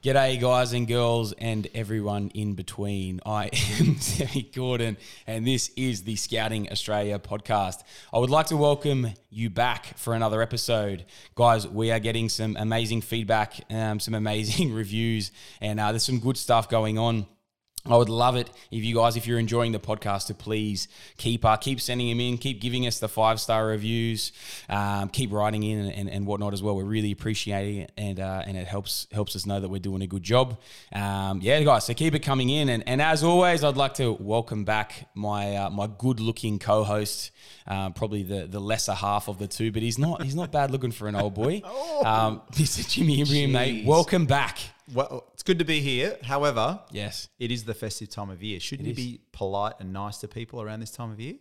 G'day, guys and girls, and everyone in between. I am Sammy Gordon, and this is the Scouting Australia podcast. I would like to welcome you back for another episode. Guys, we are getting some amazing feedback, some amazing reviews, and there's some good stuff going on. I would love it if you guys, if you're enjoying the podcast, to please keep sending them in, keep giving us the 5-star reviews, keep writing in and whatnot as well. We're really appreciating it, and it helps us know that we're doing a good job. Guys, so keep it coming in, and as always, I'd like to welcome back my good-looking co-host, probably the lesser half of the two, but he's not bad looking for an old boy. Mr. Jimmy Ibrahim, mate, welcome back. Well, it's good to be here. However, yes, it is the festive time of year. Shouldn't you be polite and nice to people around this time of year?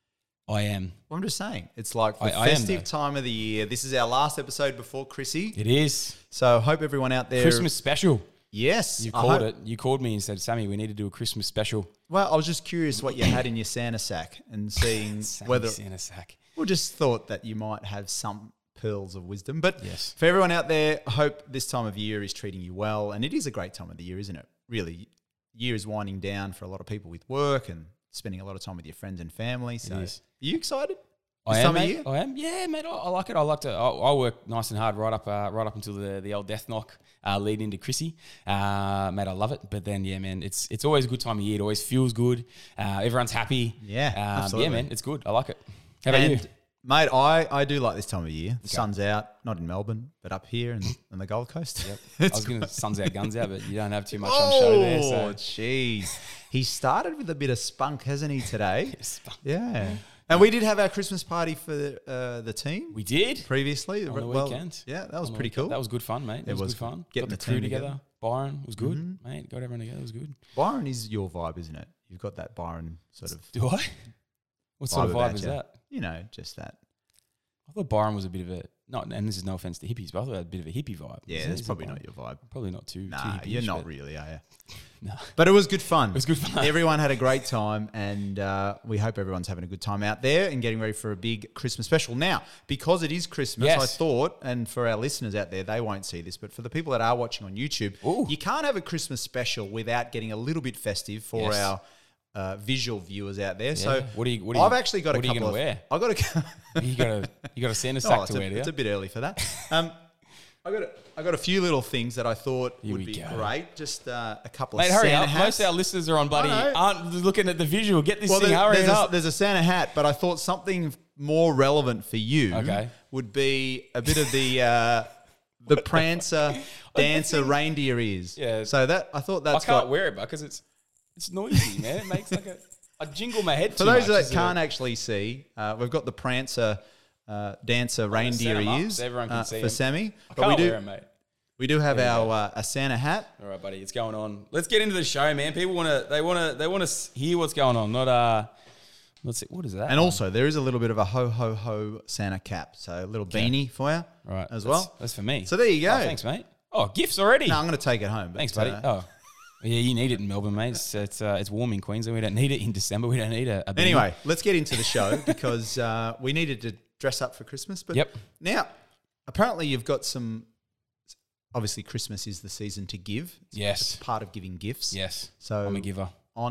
I am. Well, I'm just saying. It's like the festive time of the year. This is our last episode before Chrissy. It is. So hope everyone out there... Christmas special. Yes. You called it. You called me and said, Sammy, we need to do a Christmas special. Well, I was just curious what you had in your Santa sack and seeing whether... Santa sack. Well, just thought that you might have some pearls of wisdom. But yes, for everyone out there, I hope this time of year is treating you well. And it is a great time of the year, isn't it? Really, year is winding down for a lot of people with work and spending a lot of time with your friends and family. So, are you excited? I am, mate. I am. Yeah, mate. I like it. I work nice and hard right up until the old death knock lead into Chrissy. Mate, I love it. But then, yeah, man, it's always a good time of year. It always feels good. Everyone's happy. Yeah, absolutely. Yeah, man, it's good. I like it. How about you? Mate, I do like this time of year. The sun's out, not in Melbourne, but up here on the Gold Coast. Yep. I was going to sun's out, guns out, but you don't have too much on show there. Oh, jeez. He started with a bit of spunk, hasn't he, today? Yeah. And we did have our Christmas party for the team. We did. Previously. On the weekend. Yeah, that was pretty cool. That was good fun, mate. It was good fun. Got the crew together. Byron was good, mate. Got everyone together. It was good. Byron is your vibe, isn't it? You've got that Byron sort of... Do I? What sort of vibe is that? You know, just that. I thought Byron was a bit of a and this is no offense to hippies, but I thought it had a bit of a hippie vibe. Yeah, that's probably not your vibe. Probably not too. Nah, too you're not really, are you? No. But it was good fun. It was good fun. Everyone had a great time, and we hope everyone's having a good time out there and getting ready for a big Christmas special. Now, because it is Christmas, I thought, and for our listeners out there, they won't see this, but for the people that are watching on YouTube, you can't have a Christmas special without getting a little bit festive for our visual viewers out there. Yeah. So I've actually got a couple of... Wear? I've got a... you got a Santa sack to wear, do you? It's a bit early for that. I got a few little things that I thought would be great. Just a couple of Santa hats. Most of our listeners are on aren't looking at the visual. Get this thing hurrying up. There's a Santa hat, but I thought something more relevant for you would be a bit of the Prancer Dancer reindeer ears. Yeah. So I thought that's... I can't wear it because it's noisy, man. It makes like I jingle my head too much. For those that can't actually see, we've got the Prancer Dancer reindeer ears so everyone can see for Sammy. I can't wear them, mate. We do have our a Santa hat. All right, buddy, it's going on. Let's get into the show, man. People want to hear what's going on. Not let's see, what is that? And also, there is a little bit of a ho ho ho Santa cap, so a little beanie for you, right? As well. That's for me. So there you go. Oh, thanks, mate. Oh, gifts already. No, I'm going to take it home. Thanks, buddy. Yeah, you need it in Melbourne, mate. It's warm in Queensland. We don't need it in December. We don't need a beanie. Anyway, let's get into the show because we needed to dress up for Christmas. But now, apparently you've got some... Obviously, Christmas is the season to give. It's part of giving gifts. Yes. So I'm a giver.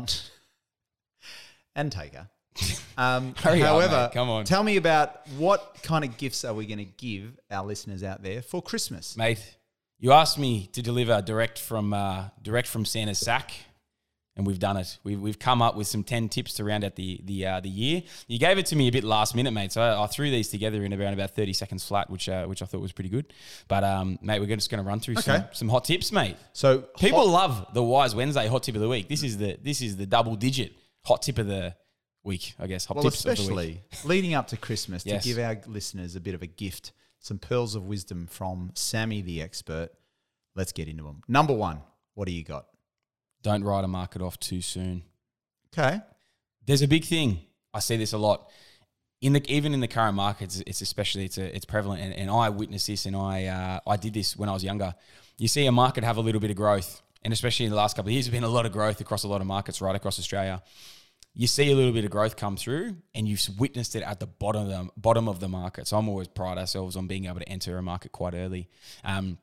And taker. However, come on. Tell me about what kind of gifts are we going to give our listeners out there for Christmas? Mate, you asked me to deliver direct from Santa's sack, and we've done it. We've come up with some 10 tips to round out the year. You gave it to me a bit last minute, mate, so I threw these together in about 30 seconds flat, which I thought was pretty good. But mate, we're just going to run through some hot tips, mate. So people love the Wise Wednesday hot tip of the week. This is the double digit hot tip of the week, I guess. Tips especially of the week. Leading up to Christmas, to give our listeners a bit of a gift, some pearls of wisdom from Sammy the expert. Let's get into them. Number 1, what do you got? Don't write a market off too soon. Okay. There's a big thing. I see this a lot. Even in the current market, it's prevalent, and I witnessed this, and I did this when I was younger. You see a market have a little bit of growth, and especially in the last couple of years, there's been a lot of growth across a lot of markets right across Australia. You see a little bit of growth come through, and you've witnessed it at the bottom of the market. So I'm always pride ourselves on being able to enter a market quite early.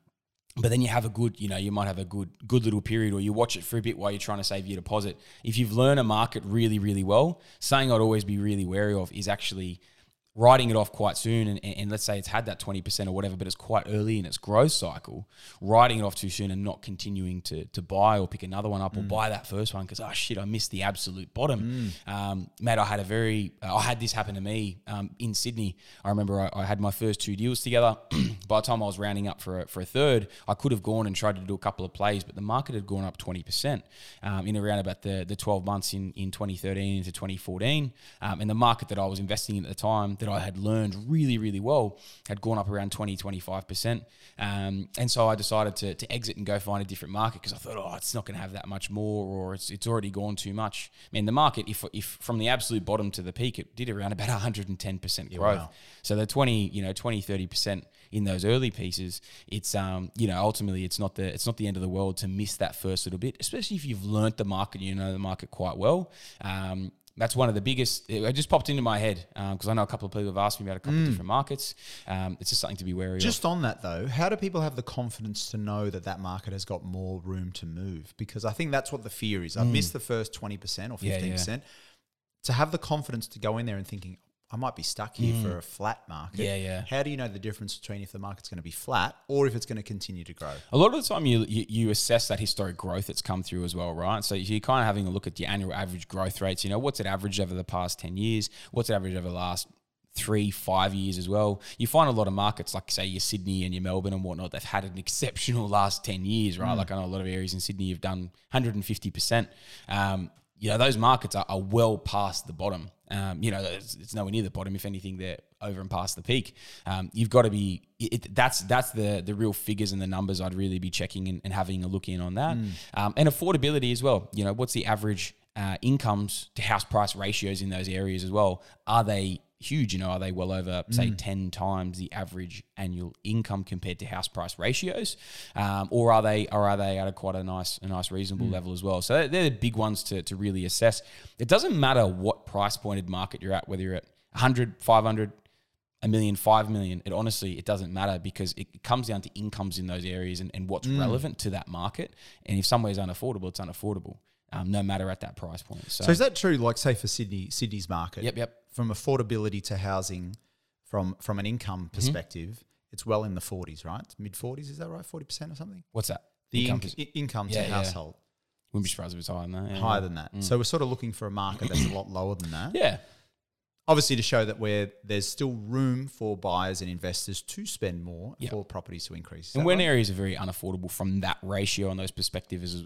But then you have a good, you might have a good little period, or you watch it for a bit while you're trying to save your deposit. If you've learned a market really, really well, something I'd always be really wary of is actually writing it off quite soon, and let's say it's had that 20% or whatever, but it's quite early in its growth cycle, writing it off too soon and not continuing to buy or pick another one up or buy that first one because, oh shit, I missed the absolute bottom. Mate, I had this happen to me in Sydney. I remember I had my first 2 deals together. By the time I was rounding up for a third, I could have gone and tried to do a couple of plays, but the market had gone up 20% in around about the 12 months in 2013 into 2014. And the market that I was investing in at the time, that I had learned really, really well, had gone up around 20-25%. And so I decided to exit and go find a different market because I thought, it's not going to have that much more, or it's already gone too much. I mean, the market, if from the absolute bottom to the peak, it did around about 110% growth. Wow. So the 20-30% in those early pieces, it's ultimately it's not the end of the world to miss that first little bit, especially if you've learnt the market, you know the market quite well. That's one of the biggest. It just popped into my head because I know a couple of people have asked me about a couple of different markets. It's just something to be wary of. Just on that though, how do people have the confidence to know that that market has got more room to move? Because I think that's what the fear is. I've missed the first 20% or 15%. Yeah. To have the confidence to go in there and thinking, I might be stuck here for a flat market. Yeah. How do you know the difference between if the market's going to be flat or if it's going to continue to grow? A lot of the time you assess that historic growth that's come through as well, right? So you're kind of having a look at the annual average growth rates. What's it averaged over the past 10 years? What's it averaged over the last 3-5 years as well? You find a lot of markets like, say, your Sydney and your Melbourne and whatnot, they've had an exceptional last 10 years, right? Like I know a lot of areas in Sydney have done 150%. Those markets are well past the bottom. It's nowhere near the bottom. If anything, they're over and past the peak. You've got to be. That's the real figures and the numbers I'd really be checking and having a look in on that. And affordability as well. What's the average incomes to house price ratios in those areas as well? Are they huge? Are they well over, say, 10 times the average annual income compared to house price ratios? Or are they at a quite a nice reasonable level as well? So they're the big ones to really assess. It doesn't matter what price pointed market you're at, whether you're at 100, 500, $1 million, 5 million. It doesn't matter because it comes down to incomes in those areas and what's relevant to that market. And if somewhere is unaffordable, it's unaffordable. No matter at that price point. So is that true? Like, say for Sydney's market. Yep. From affordability to housing, from an income perspective, it's well in the 40s, right? Mid 40s, is that right? 40% or something. What's that? The income to household. Wouldn't be surprised if it's higher than that. Higher than that. So we're sort of looking for a market that's a lot lower than that. Yeah. Obviously, to show that there's still room for buyers and investors to spend more for properties to increase. And when areas are very unaffordable from that ratio and those perspectives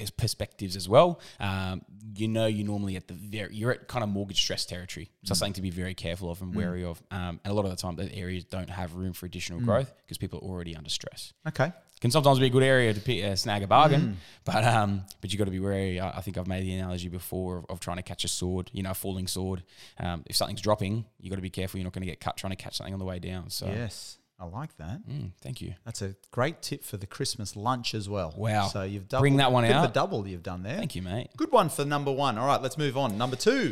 as well, you're normally you're at kind of mortgage stress territory. So something to be very careful of and wary of. And a lot of the time, those areas don't have room for additional growth because people are already under stress. Okay. Can sometimes be a good area to snag a bargain, but you got to be wary. I think I've made the analogy before of trying to catch a sword, a falling sword. If something's dropping, you got to be careful. You're not going to get cut trying to catch something on the way down. So yes, I like that. Thank you. That's a great tip for the Christmas lunch as well. Wow. So you've doubled, bring that one out. The double you've done there. Thank you, mate. Good one for number one. All right, let's move on. Number two,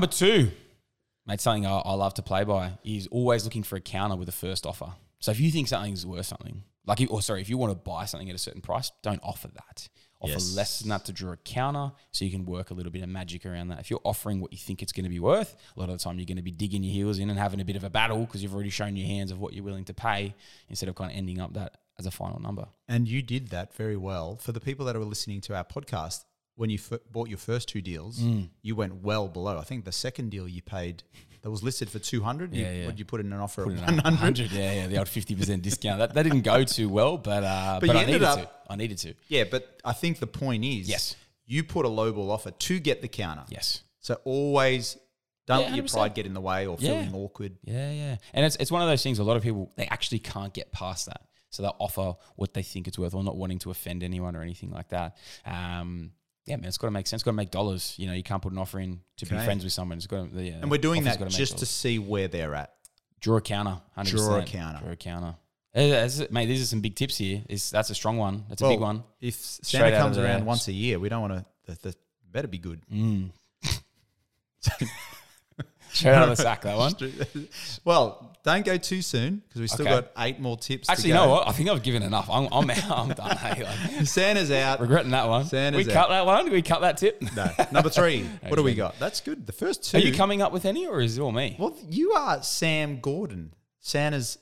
mate. Something I love to play by is always looking for a counter with a first offer. So if you think something's worth something, if you want to buy something at a certain price, don't offer that. Offer less than that to draw a counter so you can work a little bit of magic around that. If you're offering what you think it's going to be worth, a lot of the time you're going to be digging your heels in and having a bit of a battle because you've already shown your hands of what you're willing to pay instead of kind of ending up that as a final number. And you did that very well. For the people that are listening to our podcast, when you bought your first 2 deals, you went well below. I think the second deal you paid that was listed for 200. Would you put in an offer of 100? Yeah, the old 50% discount. That didn't go too well, but I needed to. Yeah, but I think the point is, you put a lowball offer to get the counter. Yes. So always don't let your pride get in the way or feeling awkward. Yeah. And it's one of those things. A lot of people, they actually can't get past that, so they'll offer what they think it's worth, or not wanting to offend anyone or anything like that. Yeah, man, it's got to make sense. It's got to make dollars. You can't put an offer in to be friends with someone. It's got to, and we're doing that just to see where they're at. Draw a counter, 100%. Draw a counter. Mate, these are some big tips here. That's a strong one. That's a big one. If Santa comes around once a year, we don't want to. That better be good. Straight out of the sack, that one. Well, don't go too soon because we've still got 8 more tips. Actually, to go. you know what? I think I've given enough. I'm out. I'm done. Hey, like, Santa's out. regretting that one. Santa's we out. cut that one. Did we cut that tip? No. Number 3. What do we got? That's good. The first 2. Are you coming up with any, or is it all me? Well, you are Sam Gordon. Santa's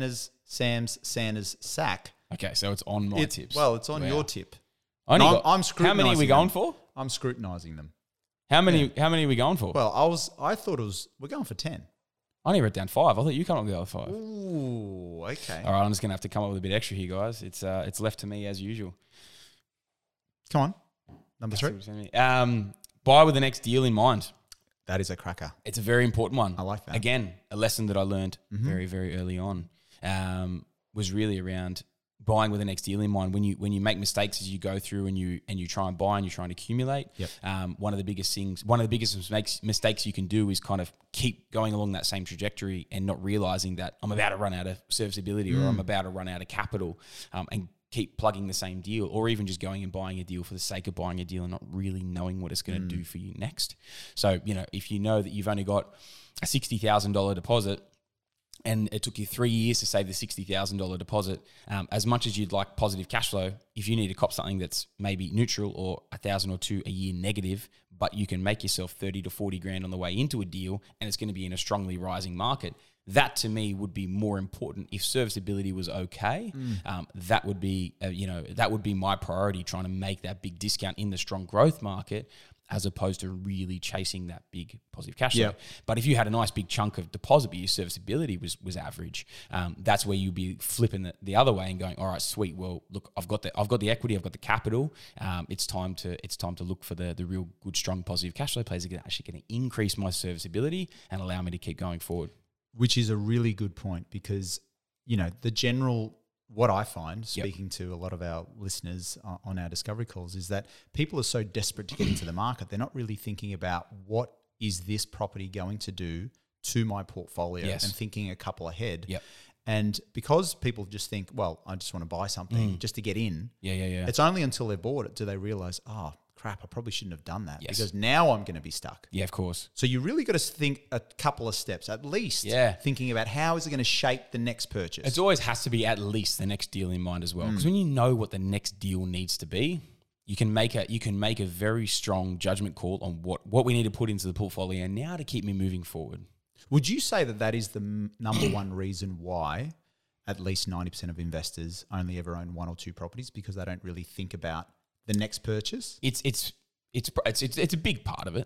sack. Okay, so it's on my tips. Well, it's on Wow. your tip. I'm scrutinizing. How many are we going for? I'm scrutinizing them. How many are we going for? Well, I thought it was. We're going for 10. I only wrote down 5. I thought you come up with the other 5. Ooh, okay. All right, I'm just gonna have to come up with a bit extra here, guys. It's left to me as usual. Come on. Number 3. Buy with the next deal in mind. That is a cracker. It's a very important one. I like that. Again, a lesson that I learned very, very early on was really around buying with the next deal in mind. When you make mistakes as you go through and you try and buy and you try and accumulate, one of the biggest mistakes you can do is kind of keep going along that same trajectory and not realizing that I'm about to run out of serviceability or I'm about to run out of capital, and keep plugging the same deal, or even just going and buying a deal for the sake of buying a deal and not really knowing what it's going to do for you next. So, if you know that you've only got a $60,000 deposit and it took you 3 years to save the $60,000 deposit, as much as you'd like positive cash flow, if you need to cop something that's maybe neutral or $1,000 or $2,000 a year negative, but you can make yourself 30 to 40 grand on the way into a deal and it's going to be in a strongly rising market, that to me would be more important. If serviceability was okay, that would be that would be my priority, trying to make that big discount in the strong growth market, as opposed to really chasing that big positive cash flow. But if you had a nice big chunk of deposit, but your serviceability was average, that's where you'd be flipping the other way and going, all right, sweet. Well, look, I've got the equity, I've got the capital. It's time to look for the real good, strong positive cash flow plays that are actually going to increase my serviceability and allow me to keep going forward. Which is a really good point because, what I find, speaking to a lot of our listeners on our discovery calls, is that people are so desperate to get into the market, they're not really thinking about what is this property going to do to my portfolio and thinking a couple ahead. And because people just think, well, I just want to buy something just to get in. It's only until they're bought it do they realize, oh, crap, I probably shouldn't have done that because now I'm going to be stuck. Yeah, of course. So you really got to think a couple of steps, at least thinking about how is it going to shape the next purchase. It always has to be at least the next deal in mind as well. Because when you know what the next deal needs to be, you can make a very strong judgment call on what we need to put into the portfolio now to keep me moving forward. Would you say that is the number one reason why at least 90% of investors only ever own 1 or 2 properties, because they don't really think about the next purchase? It's a big part of it.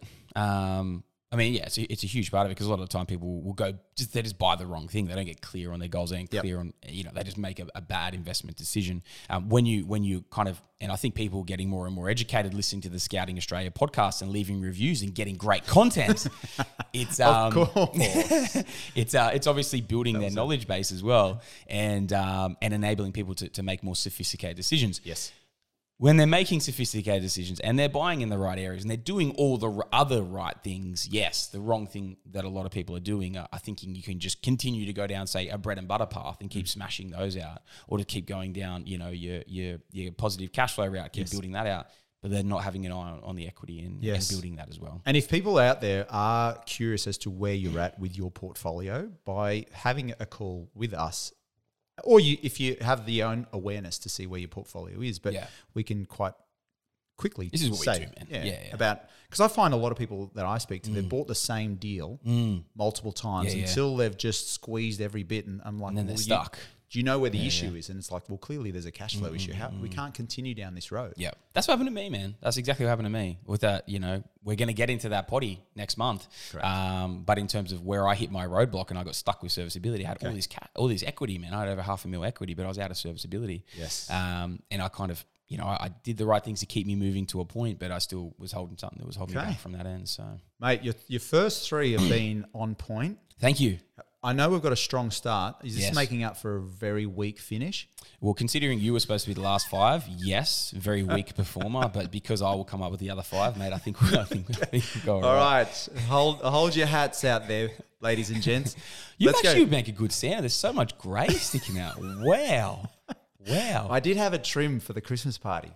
It's a huge part of it, because a lot of the time people will they just buy the wrong thing. They don't get clear on their goals. They ain't clear on, they just make a bad investment decision. When you kind of, and I think people getting more and more educated listening to the Scouting Australia podcast and leaving reviews and getting great content, it's of course. it's obviously building their knowledge base as well, and enabling people to make more sophisticated decisions. Yes. When they're making sophisticated decisions and they're buying in the right areas and they're doing all the other right things, yes, the wrong thing that a lot of people are doing are thinking you can just continue to go down, say, a bread and butter path and keep smashing those out, or to keep going down, your positive cash flow route, keep building that out. But they're not having an eye on the equity and building that as well. And if people out there are curious as to where you're at with your portfolio, by having a call with us, or if you have the own awareness to see where your portfolio is, but we can quite quickly this is what say, we do, man. About, because I find a lot of people that I speak to, they've bought the same deal multiple times until they've just squeezed every bit, and I'm like, and then they're stuck. Do you know where the issue is? And it's like, well, clearly there's a cash flow issue. We can't continue down this road. Yeah, that's what happened to me, man. That's exactly what happened to me. With that, we're going to get into that potty next month. But in terms of where I hit my roadblock and I got stuck with serviceability, I had all this equity, man. I had over $500,000 equity, but I was out of serviceability. Yes. And I kind of, I did the right things to keep me moving to a point, but I still was holding something that was holding me back from that end. So, mate, your first 3 have been on point. Thank you. I know we've got a strong start. Is this making up for a very weak finish? Well, considering you were supposed to be the last 5, yes, very weak performer. But because I will come up with the other 5, mate, I think we'll go all right. Hold your hats out there, ladies and gents. You actually make a good sound. There's so much grey sticking out. Wow. I did have a trim for the Christmas party. Oh,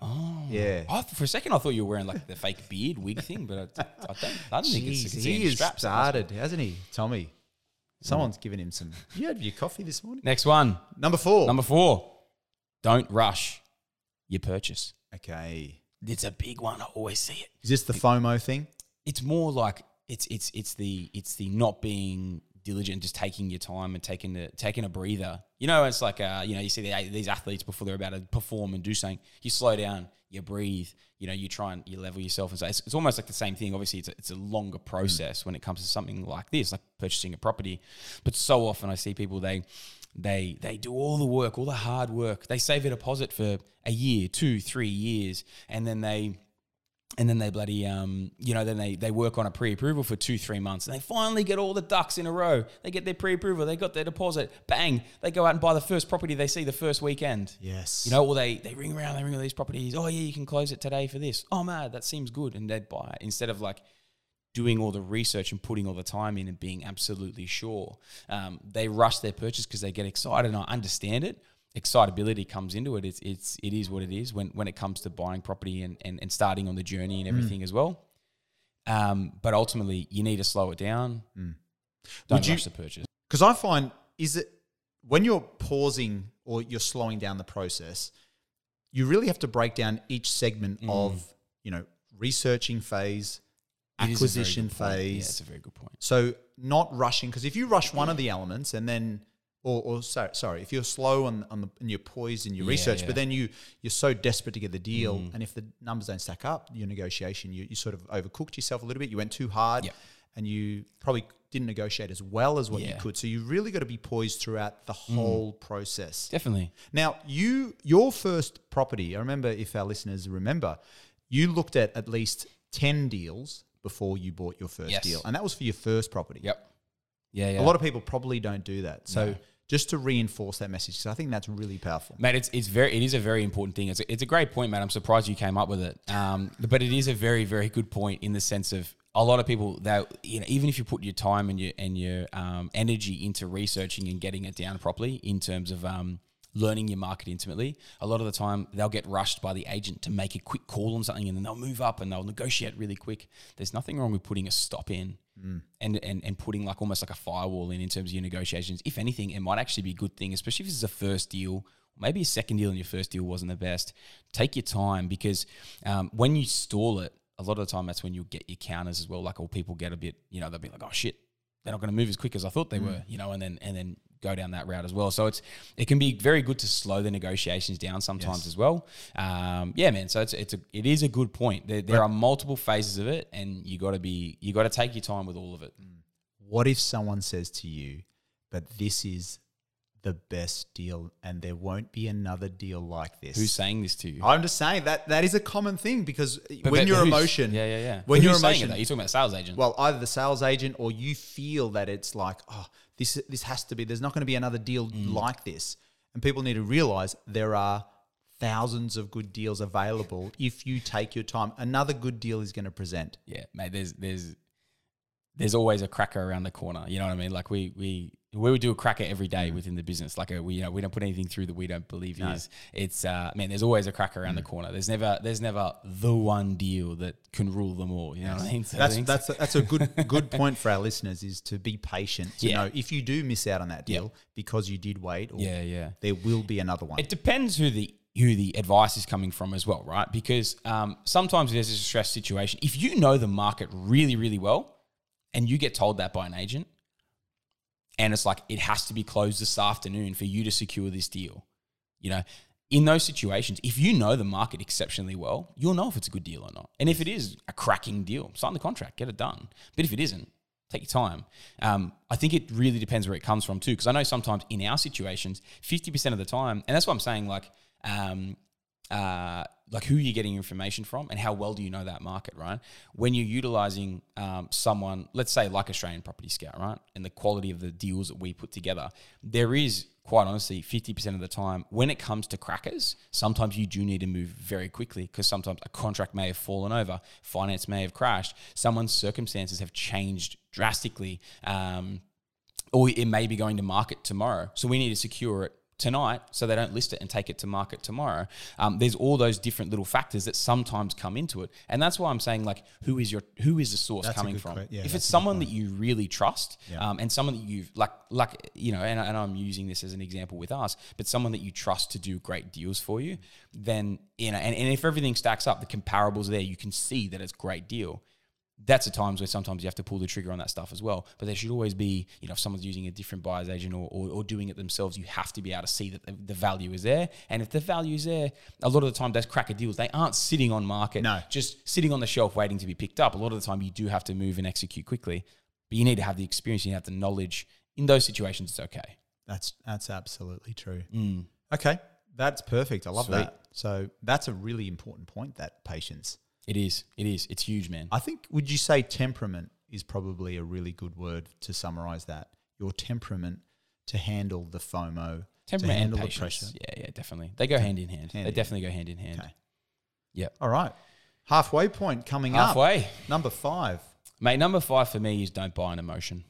Yeah. For a second, I thought you were wearing like the fake beard wig thing, but I don't think it's he has straps. started, hasn't he, Tommy? Someone's given him some. You had your coffee this morning? Next one. Number 4. Number 4. Don't rush your purchase. Okay. It's a big one. I always see it. Is this the FOMO thing? It's more like it's the not being diligent, just taking your time and taking a breather. You know, it's like you see these athletes before they're about to perform and do something. You slow down, you breathe. You know, you try and you level yourself, and so it's almost like the same thing. Obviously, it's a longer process when it comes to something like this, like purchasing a property. But so often I see people they do all the work, all the hard work. They save a deposit for a year, 2, 3 years, and then they bloody then they work on a pre-approval for 2-3 months, and they finally get all the ducks in a row. They get their pre-approval, they got their deposit, bang, they go out and buy the first property they see the first weekend. Yes. You know, or they ring around all these properties. Oh yeah, you can close it today for this. Oh man, that seems good, and they'd buy it instead of like doing all the research and putting all the time in and being absolutely sure. They rush their purchase because they get excited, and I understand it. Excitability comes into it. It is what it is when it comes to buying property and starting on the journey and everything as well. But ultimately, you need to slow it down. Don't rush the purchase. Because I find, is it when you're pausing or you're slowing down the process, you really have to break down each segment of, researching phase, acquisition phase. Yeah, that's a very good point. So not rushing, because if you rush one of the elements and then if you're slow and you're poised in your research, but then you're so desperate to get the deal, and if the numbers don't stack up, your negotiation, you sort of overcooked yourself a little bit. You went too hard, and you probably didn't negotiate as well as what you could. So you really got to be poised throughout the whole process. Definitely. Now, your first property, I remember, if our listeners remember, you looked at least 10 deals before you bought your first deal, and that was for your first property. Yep. Yeah. A lot of people probably don't do that. So just to reinforce that message, because I think that's really powerful. Mate, it is a very important thing. It's a great point, mate. I'm surprised you came up with it. But it is a very, very good point in the sense of a lot of people that, even if you put your time and your energy into researching and getting it down properly in terms of learning your market intimately, a lot of the time they'll get rushed by the agent to make a quick call on something, and then they'll move up and they'll negotiate really quick. There's nothing wrong with putting a stop in and putting like almost like a firewall in terms of your negotiations. If anything, it might actually be a good thing, especially if this is a first deal, maybe a second deal and your first deal wasn't the best. Take your time, because when you stall it, a lot of the time that's when you'll get your counters as well. Like, all people get a bit, they'll be like, oh shit, they're not going to move as quick as I thought they were, and then go down that route as well. So it can be very good to slow the negotiations down sometimes as well. Man. So it is a good point. There are multiple phases of it, and you got to take your time with all of it. What if someone says to you, but this is the best deal and there won't be another deal like this? Who's saying this to you? I'm just saying that is a common thing, because when you're emotion, when you're emotion, you're talking about a sales agent. Well, either the sales agent, or you feel that it's like, oh, this has to be, there's not going to be another deal like this. And people need to realize there are thousands of good deals available if you take your time. Another good deal is going to present. Yeah, mate, there's always a cracker around the corner. You know what I mean? Like we would do a cracker every day within the business. Like we don't put anything through that we don't believe is. It's there's always a cracker around the corner. There's never the one deal that can rule them all. You know what I mean? So that's a good point for our listeners, is to be patient. To know if you do miss out on that deal because you did wait, there will be another one. It depends who the advice is coming from as well, right? Because sometimes there's a stress situation. If you know the market really, really well, and you get told that by an agent, and it's like, it has to be closed this afternoon for you to secure this deal. In those situations, if you know the market exceptionally well, you'll know if it's a good deal or not. And if it is a cracking deal, sign the contract, get it done. But if it isn't, take your time. I think it really depends where it comes from too, because I know sometimes in our situations, 50% of the time, and that's what I'm saying, like who you're getting information from and how well do you know that market, right? When you're utilizing someone, let's say like Australian Property Scout, right? And the quality of the deals that we put together, there is, quite honestly, 50% of the time, when it comes to crackers, sometimes you do need to move very quickly, because sometimes a contract may have fallen over, finance may have crashed, someone's circumstances have changed drastically, or it may be going to market tomorrow. So we need to secure it tonight so they don't list it and take it to market tomorrow. There's all those different little factors that sometimes come into it. And that's why I'm saying, like, who is the source coming from? If it's someone that you really trust, and someone that you've and I'm using this as an example with us, but someone that you trust to do great deals for you, then, and if everything stacks up, the comparables there, you can see that it's a great deal. That's the times where sometimes you have to pull the trigger on that stuff as well. But there should always be, if someone's using a different buyer's agent or doing it themselves, you have to be able to see that the value is there. And if the value is there, a lot of the time those cracker deals, they aren't sitting on market, just sitting on the shelf waiting to be picked up. A lot of the time you do have to move and execute quickly, but you need to have the experience, you have the knowledge. In those situations, it's okay. That's absolutely true. Okay, that's perfect. I love that. So that's a really important point, that patience. It is. It's huge, man. I think, would you say temperament is probably a really good word to summarize that? Your temperament to handle the FOMO, to handle the pressure. Yeah, definitely. They go hand in hand. They definitely go hand in hand. Okay. Yep. All right. Halfway point coming up. Halfway. Number 5. Mate, number 5 for me is don't buy an emotion.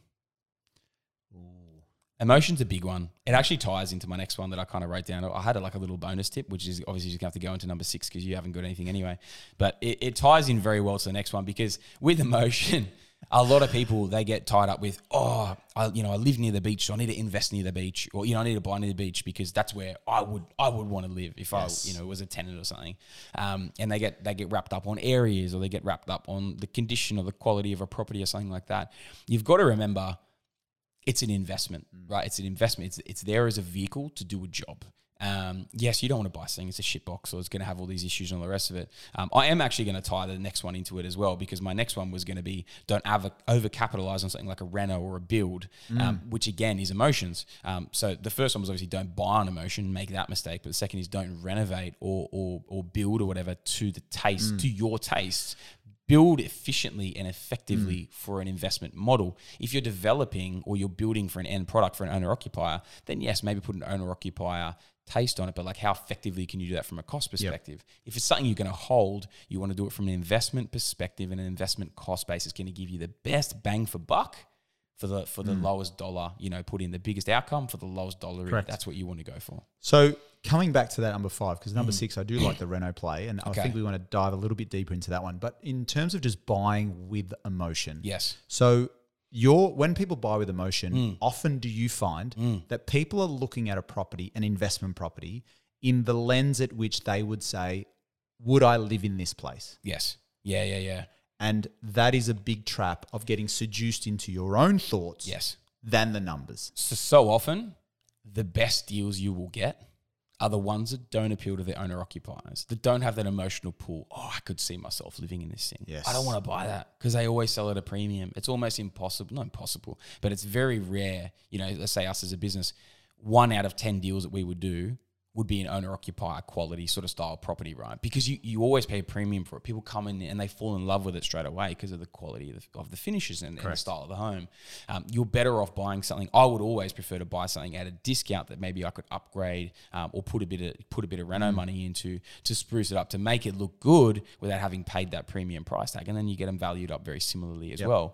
Emotion's a big one. It actually ties into my next one that I kind of wrote down. I had a little bonus tip, which is obviously you're going to have to go into number 6 because you haven't got anything anyway. But it ties in very well to the next one, because with emotion, a lot of people, they get tied up with, I live near the beach, so I need to invest near the beach, or, I need to buy near the beach because that's where I would want to live if I was a tenant or something. And they get wrapped up on areas, or they get wrapped up on the condition or the quality of a property or something like that. You've got to remember, it's an investment, right? It's an investment. It's there as a vehicle to do a job. Yes, you don't want to buy something. It's a shitbox, or it's going to have all these issues and all the rest of it. I am actually going to tie the next one into it as well, because my next one was going to be don't overcapitalize on something like a reno or a build, which again is emotions. So the first one was obviously don't buy an emotion, make that mistake. But the second is don't renovate or build or whatever to the taste, to your taste. Build efficiently and effectively for an investment model. If you're developing or you're building for an end product for an owner-occupier, then yes, maybe put an owner-occupier taste on it, but how effectively can you do that from a cost perspective? Yep. If it's something you're going to hold, you want to do it from an investment perspective, and an investment cost base is going to give you the best bang for buck for the lowest dollar, put in the biggest outcome for the lowest dollar. Correct. That's what you want to go for. So coming back to that number 5, because number 6, I do like the reno play, and I think we want to dive a little bit deeper into that one. But in terms of just buying with emotion, yes. So when people buy with emotion, often do you find that people are looking at a property, an investment property, in the lens at which they would say, would I live in this place? Yes. Yeah. And that is a big trap of getting seduced into your own thoughts than the numbers. So often, the best deals you will get are the ones that don't appeal to the owner-occupiers, that don't have that emotional pull. I could see myself living in this thing. Yes. I don't want to buy that because they always sell at a premium. It's almost impossible. Not impossible, but it's very rare. Let's say us as a business, 1 out of 10 deals that we would do would be an owner-occupier quality sort of style property, right? Because you always pay a premium for it. People come in and they fall in love with it straight away because of the quality of the finishes and the style of the home. You're better off buying something. I would always prefer to buy something at a discount that maybe I could upgrade or put a bit of reno money into to spruce it up, to make it look good without having paid that premium price tag. And then you get them valued up very similarly as well.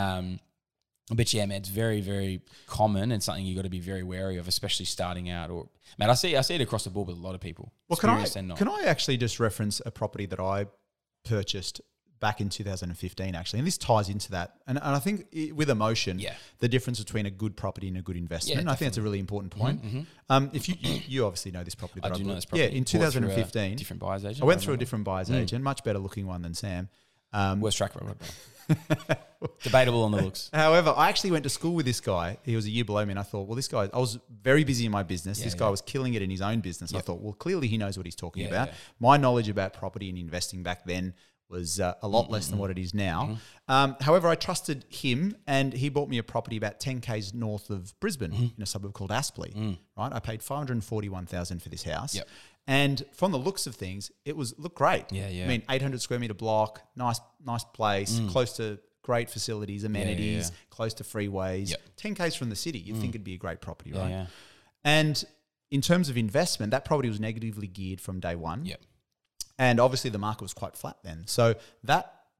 But yeah, man, it's very, very common and something you got to be very wary of, especially starting out. Or man, I see it across the board with a lot of people. Well, can I actually just reference a property that I purchased back in 2015, actually, and this ties into that. And I think with emotion, the difference between a good property and a good investment. And I think that's a really important point. If you obviously know this property, I do know this property. Yeah, in 2015, different buyer's agent. I went through a different buyer's agent, much better looking one than Sam. Worst track record. Debatable on the looks. However, I actually went to school with this guy. He was a year below me, and I thought, well, this guy, I was very busy in my business. This guy was killing it in his own business. I thought, well, clearly he knows what he's talking about. My knowledge about property and investing back then was a lot less than what it is now. However, I trusted him, and he bought me a property about 10 k's north of Brisbane in a suburb called Aspley. Right, I paid $541,000 for this house. And from the looks of things, it looked great. I mean, 800 square meter block, nice place, close to great facilities, amenities, close to freeways. 10 k's from the city, you'd think it'd be a great property, right? And in terms of investment, that property was negatively geared from day one. And obviously the market was quite flat then. So that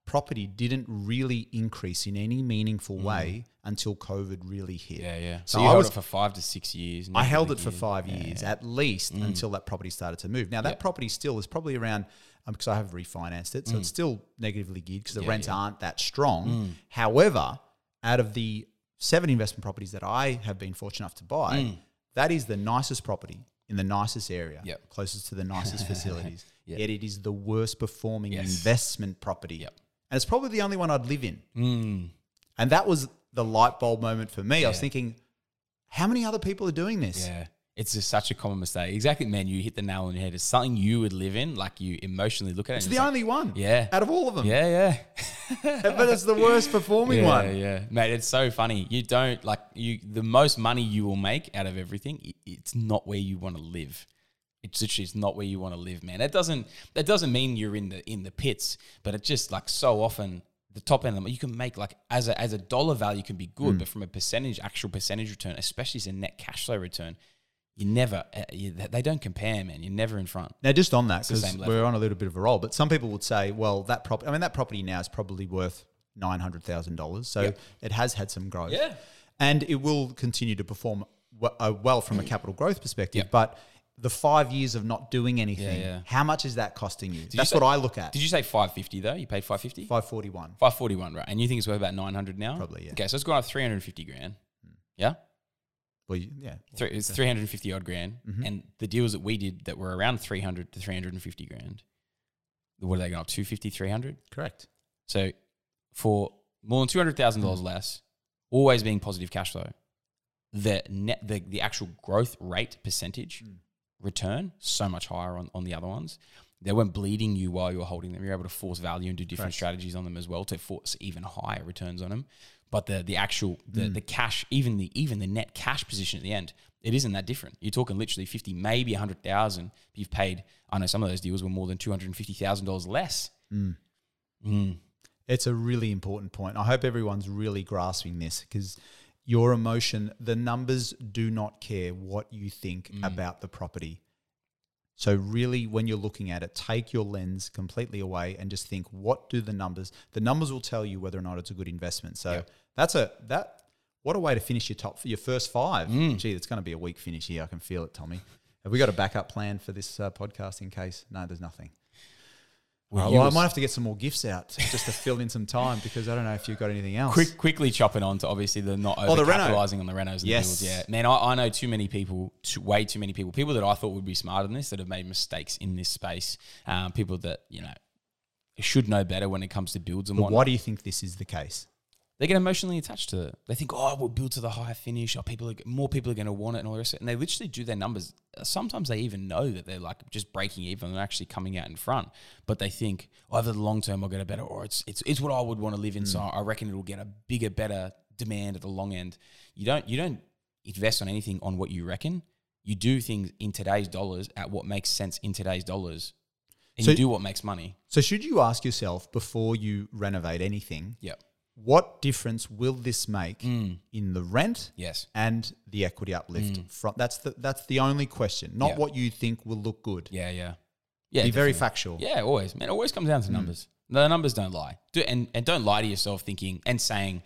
property didn't really increase in any meaningful way until COVID really hit. Yeah. So you held it for 5 to 6 years. I held it for 5 years at least until that property started to move. Now that property still is probably around, because I have refinanced it, so it's still negatively geared because the rents aren't that strong. However, out of the 7 investment properties that I have been fortunate enough to buy, that is the nicest property in the nicest area, closest to the nicest facilities. Yet it is the worst performing investment property. And it's probably the only one I'd live in. And that was the light bulb moment for me. I was thinking, how many other people are doing this? Yeah. It's just such a common mistake. Exactly, man. You hit the nail on the head. It's something you would live in, like you emotionally look at it. It's the only one. Yeah. Out of all of them. Yeah. But it's the worst performing one. Yeah. Mate, it's so funny. You don't, the most money you will make out of everything, it's not where you want to live. It's literally not where you want to live, man. That doesn't mean you're in the pits, but it's just so often the top end of them, you can make as a dollar value can be good, but from a actual percentage return, especially as a net cash flow return, you never, they don't compare, man. You're never in front. Now, just on that, because we're on a little bit of a roll, but some people would say, well, that property now is probably worth $900,000. So it has had some growth. Yeah. And it will continue to perform well from a capital growth perspective. But the 5 years of not doing anything, how much is that costing you? That's what I look at. Did you say 550 though? You paid 550? 541. 541, right? And you think it's worth about 900 now? Probably, yeah. Okay, so it's gone up 350 grand. Yeah? Well, yeah. It's 350 odd grand. And the deals that we did that were around 300 to 350 grand, what are they going up? 250, 300? Correct. So for more than $200,000 less, always being positive cash flow, the actual growth rate percentage return so much higher on the other ones. They weren't bleeding you while you were holding them. You're able to force value and do different strategies on them as well to force even higher returns on them. But the actual the cash, even the net cash position at the end, it isn't that different. You're talking literally 50, maybe 100,000. You've paid. I know some of those deals were more than $250,000 less. It's a really important point. I hope everyone's really grasping this, because your emotion, the numbers do not care what you think about the property. So really, when you're looking at it, take your lens completely away and just think, what do the numbers will tell you whether or not it's a good investment. So what a way to finish your first 5. Gee, it's going to be a weak finish here. I can feel it, Tommy. Have we got a backup plan for this podcast in case? No, there's nothing. Well, I might have to get some more gifts out just to fill in some time, because I don't know if you've got anything else. Quickly chopping on to obviously the not over-capitalising on the renos and the deals. Yeah, man, I know too many people, way too many people that I thought would be smarter than this, that have made mistakes in this space. People that, should know better when it comes to builds and whatnot. Why do you think this is the case? They get emotionally attached to it. They think, we'll build to the higher finish. More people are going to want it and all the rest of it. And they literally do their numbers. Sometimes they even know that they're just breaking even and actually coming out in front. But they think, over the long term, I'll get a better, or it's what I would want to live in. So I reckon it'll get a bigger, better demand at the long end. You don't invest on anything on what you reckon. You do things in today's dollars at what makes sense in today's dollars. And you do what makes money. So should you ask yourself before you renovate anything? Yep. What difference will this make in the rent and the equity uplift? That's the only question, not what you think will look good. Yeah. Be definitely very factual. Yeah, always. Man, it always comes down to numbers. The numbers don't lie. And don't lie to yourself thinking and saying,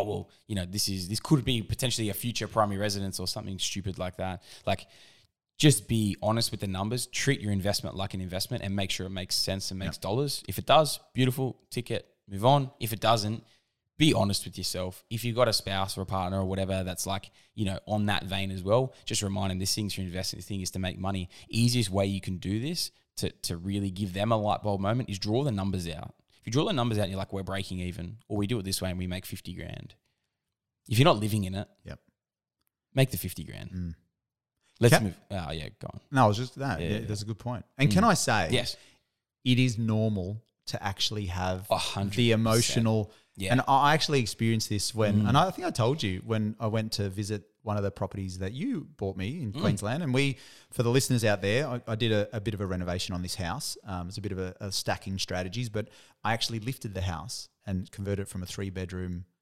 this could be potentially a future primary residence or something stupid like that. Just be honest with the numbers, treat your investment like an investment, and make sure it makes sense and makes dollars. If it does, beautiful, tick it, move on. If it doesn't, be honest with yourself. If you've got a spouse or a partner or whatever that's on that vein as well, just remind them this thing's for investing, this thing is to make money. Easiest way you can do this to really give them a light bulb moment is draw the numbers out. If you draw the numbers out and you're like, we're breaking even, or we do it this way and we make 50 grand. If you're not living in it, make the 50 grand. Let's move. Oh, yeah, go on. No, it was just that. Yeah, that's a good point. And can I say, yes, it is normal to actually have 100%. The emotional. Yeah. And I actually experienced this and I think I told you when I went to visit one of the properties that you bought me in Queensland. And for the listeners out there, I did a bit of a renovation on this house. It's a bit of a stacking strategies, but I actually lifted the house and converted it from a 3-bedroom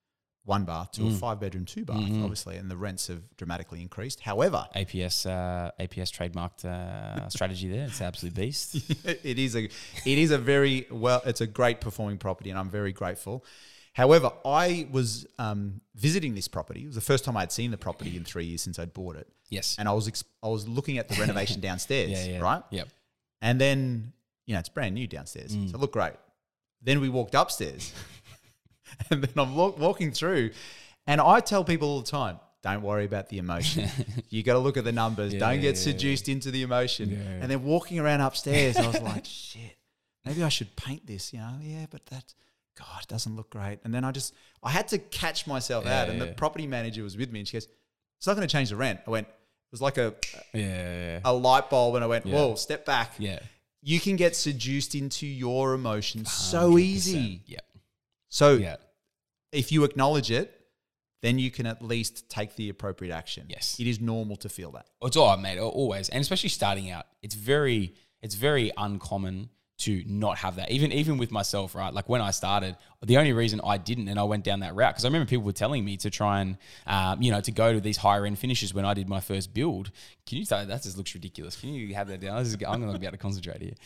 1 bath to a 5-bedroom 2 bath, obviously, and the rents have dramatically increased. However, APS trademarked strategy there. It's an absolute beast. it is a very it's a great performing property, and I'm very grateful. However, I was visiting this property. It was the first time I'd seen the property in 3 years since I'd bought it. Yes, and I was looking at the renovation downstairs, right? Yep. And then it's brand new downstairs, so it looked great. Then we walked upstairs. And then I'm walking through, and I tell people all the time, don't worry about the emotion. You got to look at the numbers. Don't get seduced into the emotion. Yeah. And then walking around upstairs, I was like, shit, maybe I should paint this, but it doesn't look great. And then I had to catch myself out. And the property manager was with me, and she goes, it's not going to change the rent. I went, it was like a light bulb, and I went, whoa, step back. Yeah. You can get seduced into your emotions so easy. Yeah. So if you acknowledge it, then you can at least take the appropriate action. Yes. It is normal to feel that. It's all right, mate, always. And especially starting out, it's very uncommon to not have that. Even with myself, right? Like when I started, the only reason I didn't and I went down that route, because I remember people were telling me to try and, to go to these higher end finishes when I did my first build. Can you tell that just looks ridiculous? Can you have that down? I'm going to be able to concentrate here.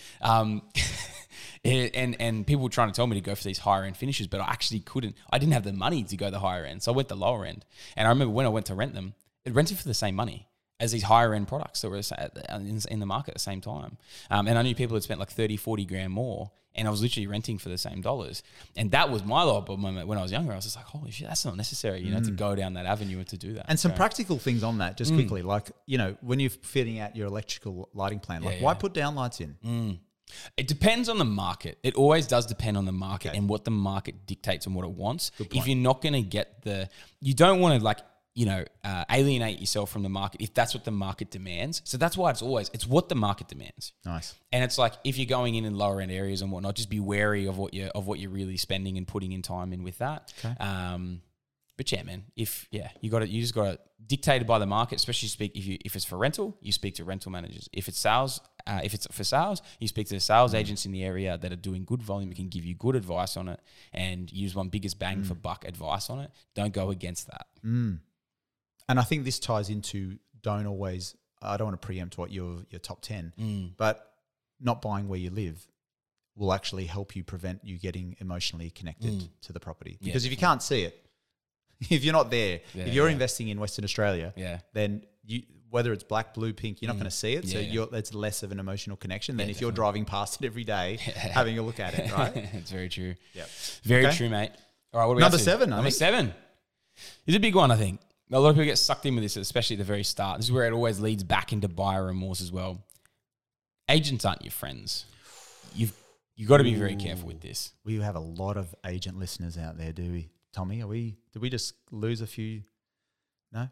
And people were trying to tell me to go for these higher end finishes, but I actually couldn't. I didn't have the money to go the higher end. So I went the lower end. And I remember when I went to rent them, it rented for the same money as these higher end products that were in the market at the same time. And I knew people had spent like 30, 40 grand more, and I was literally renting for the same dollars. And that was my light bulb moment when I was younger. I was just like, holy shit, that's not necessary, to go down that avenue and to do that. And some practical things on that, just quickly, like, when you're fitting out your electrical lighting plan, why put downlights in? It depends on the market. It always does depend on the market and what the market dictates and what it wants. If you're not going to get you don't want to alienate yourself from the market if that's what the market demands. So that's why it's what the market demands. Nice. And it's like if you're going in lower end areas and whatnot, just be wary of what you're really spending and putting in time in with that. Okay. But yeah, man, you just got to dictated by the market. Especially if it's for rental, you speak to rental managers. If it's sales, for sales, you speak to the sales agents in the area that are doing good volume. Can give you good advice on it, and use one biggest bang for buck advice on it. Don't go against that. And I think this ties into I don't want to preempt what your top 10, but not buying where you live will actually help you prevent you getting emotionally connected to the property. Because if you can't see it, if you're not there, if you're investing in Western Australia, then whether it's black, blue, pink, you're not going to see it. So it's less of an emotional connection than if you're driving past it every day, having a look at it, right? It's very true. Yeah. Very true, mate. All right, what are we Number up to? 7. Number 7 is a big one, I think. A lot of people get sucked in with this, especially at the very start. This is where it always leads back into buyer remorse as well. Agents aren't your friends. You've got to be very careful with this. We have a lot of agent listeners out there, do we? Tommy, did we just lose a few? No?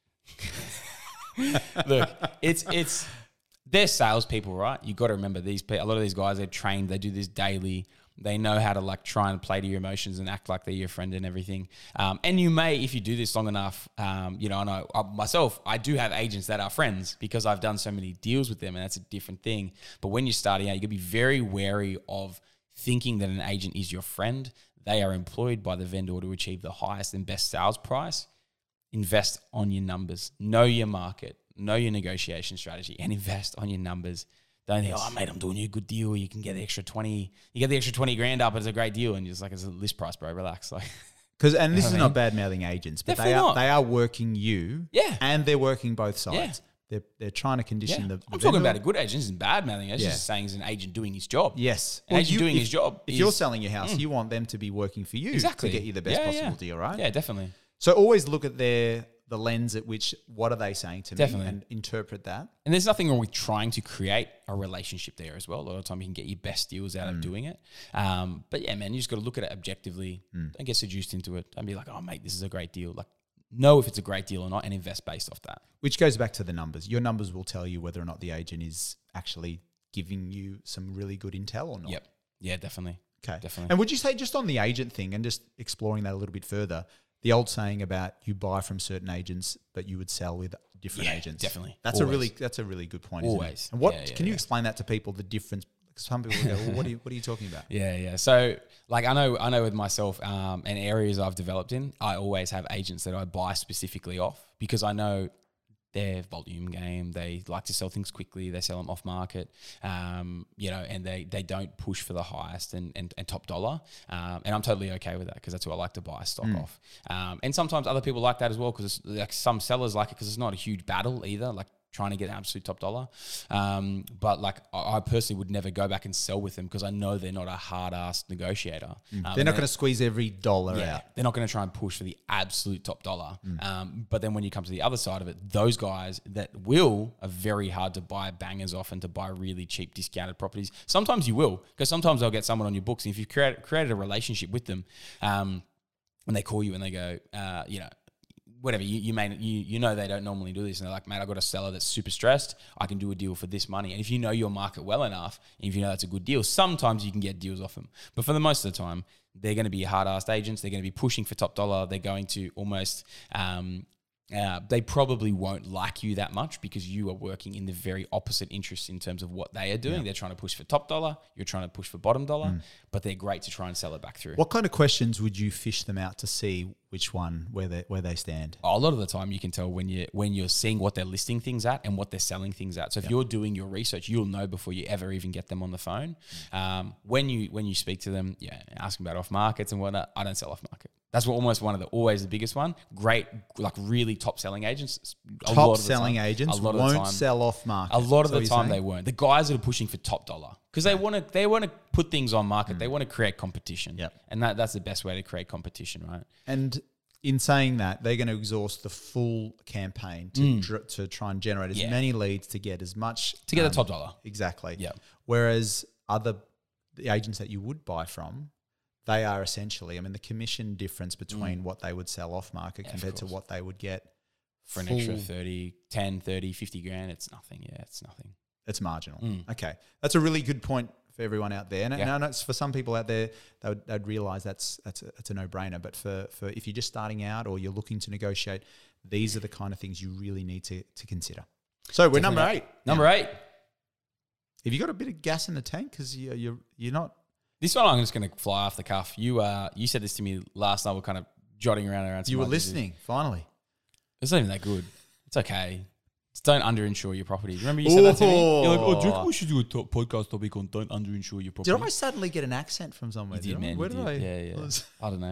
Look, they're salespeople, right? You got to remember a lot of these guys, they're trained, they do this daily. They know how to try and play to your emotions and act like they're your friend and everything. And you may, if you do this long enough, I know myself, I do have agents that are friends because I've done so many deals with them, and that's a different thing. But when you're starting out, you got to be very wary of thinking that an agent is your friend. They are employed by the vendor to achieve the highest and best sales price. Invest on your numbers. Know your market. Know your negotiation strategy, and invest on your numbers. Don't think, mate, I'm doing you a good deal. You can get the extra 20. You get the extra 20 grand up. It's a great deal. And you're just like, it's a list price, bro. Relax. And this is not bad mouthing agents, but they are working you. Yeah. And they're working both sides. Yeah. They're trying to condition the I'm talking about a good agent. This isn't bad mouthing. It's just saying it's an agent doing his job. Yes. An agent doing his job. If you're selling your house, you want them to be working for you to get you the best possible deal, right? Yeah, definitely. So always look at the lens at which, what are they saying to me, and interpret that. And there's nothing wrong with trying to create a relationship there as well. A lot of the time you can get your best deals out of doing it. But yeah, man, you just got to look at it objectively. Don't get seduced into it. Don't be like, oh, mate, this is a great deal. Know if it's a great deal or not and invest based off that. Which goes back to the numbers. Your numbers will tell you whether or not the agent is actually giving you some really good intel or not. Yep. Yeah, definitely. Okay. Definitely. And would you say, just on the agent thing and just exploring that a little bit further, the old saying about you buy from certain agents, but you would sell with different agents. Definitely. That's a really good point. Always. Isn't it? And can you explain that to people? The difference, some people go, well, what are you talking about? Yeah. So like I know with myself and areas I've developed in, I always have agents that I buy specifically off because I know their volume game. They like to sell things quickly. They sell them off market, and they don't push for the highest and top dollar. And I'm totally okay with that because that's who I like to buy stock off. And sometimes other people like that as well because like some sellers like it because it's not a huge battle either. Like trying to get an absolute top dollar. But like I personally would never go back and sell with them because I know they're not a hard ass negotiator. They're not going to squeeze every dollar out. They're not going to try and push for the absolute top dollar. But then when you come to the other side of it, those guys that are very hard to buy bangers off and to buy really cheap discounted properties. Sometimes you will, because sometimes they'll get someone on your books. And if you've created a relationship with them, when they call you and they go, whatever, you know they don't normally do this. And they're like, mate, I've got a seller that's super stressed. I can do a deal for this money. And if you know your market well enough, and if you know that's a good deal, sometimes you can get deals off them. But for the most of the time, they're going to be hard-assed agents. They're going to be pushing for top dollar. They're going to almost... they probably won't like you that much because you are working in the very opposite interests in terms of what they are doing. Yeah. They're trying to push for top dollar. You're trying to push for bottom dollar, but they're great to try and sell it back through. What kind of questions would you fish them out to see which one, where they stand? A lot of the time you can tell when you're seeing what they're listing things at and what they're selling things at. So if you're doing your research, you'll know before you ever even get them on the phone. When you speak to them, ask them about off markets and whatnot. I don't sell off market. That's always the biggest one. Great, like really top selling agents. Top selling agents won't sell off market. A lot of the time they won't. The guys that are pushing for top dollar because they want to put things on market. They want to create competition. Yep. And that's the best way to create competition, right? And in saying that, they're going to exhaust the full campaign to try and generate as many leads to get as much to get the top dollar. Exactly. Yeah. Whereas the agents that you would buy from, they are essentially, the commission difference between what they would sell off market compared to what they would get for an extra 10, 30, 50 grand, it's nothing. Yeah, it's nothing. It's marginal. Okay. That's a really good point for everyone out there. And I know it's for some people out there, they'd realize that's a no-brainer. But for if you're just starting out or you're looking to negotiate, these are the kind of things you really need to consider. So we're number 8. Number 8. Have you got a bit of gas in the tank? Because you're not... This one I'm just going to fly off the cuff. You said this to me last night. We're kind of jotting around. You were listening, finally. It's not even that good. It's okay. Just don't underinsure your property. Remember you said that to me? You're like, do you reckon we should do a podcast topic on don't underinsure your property? Did I suddenly get an accent from somewhere? You did, man. Where did I? Yeah. I don't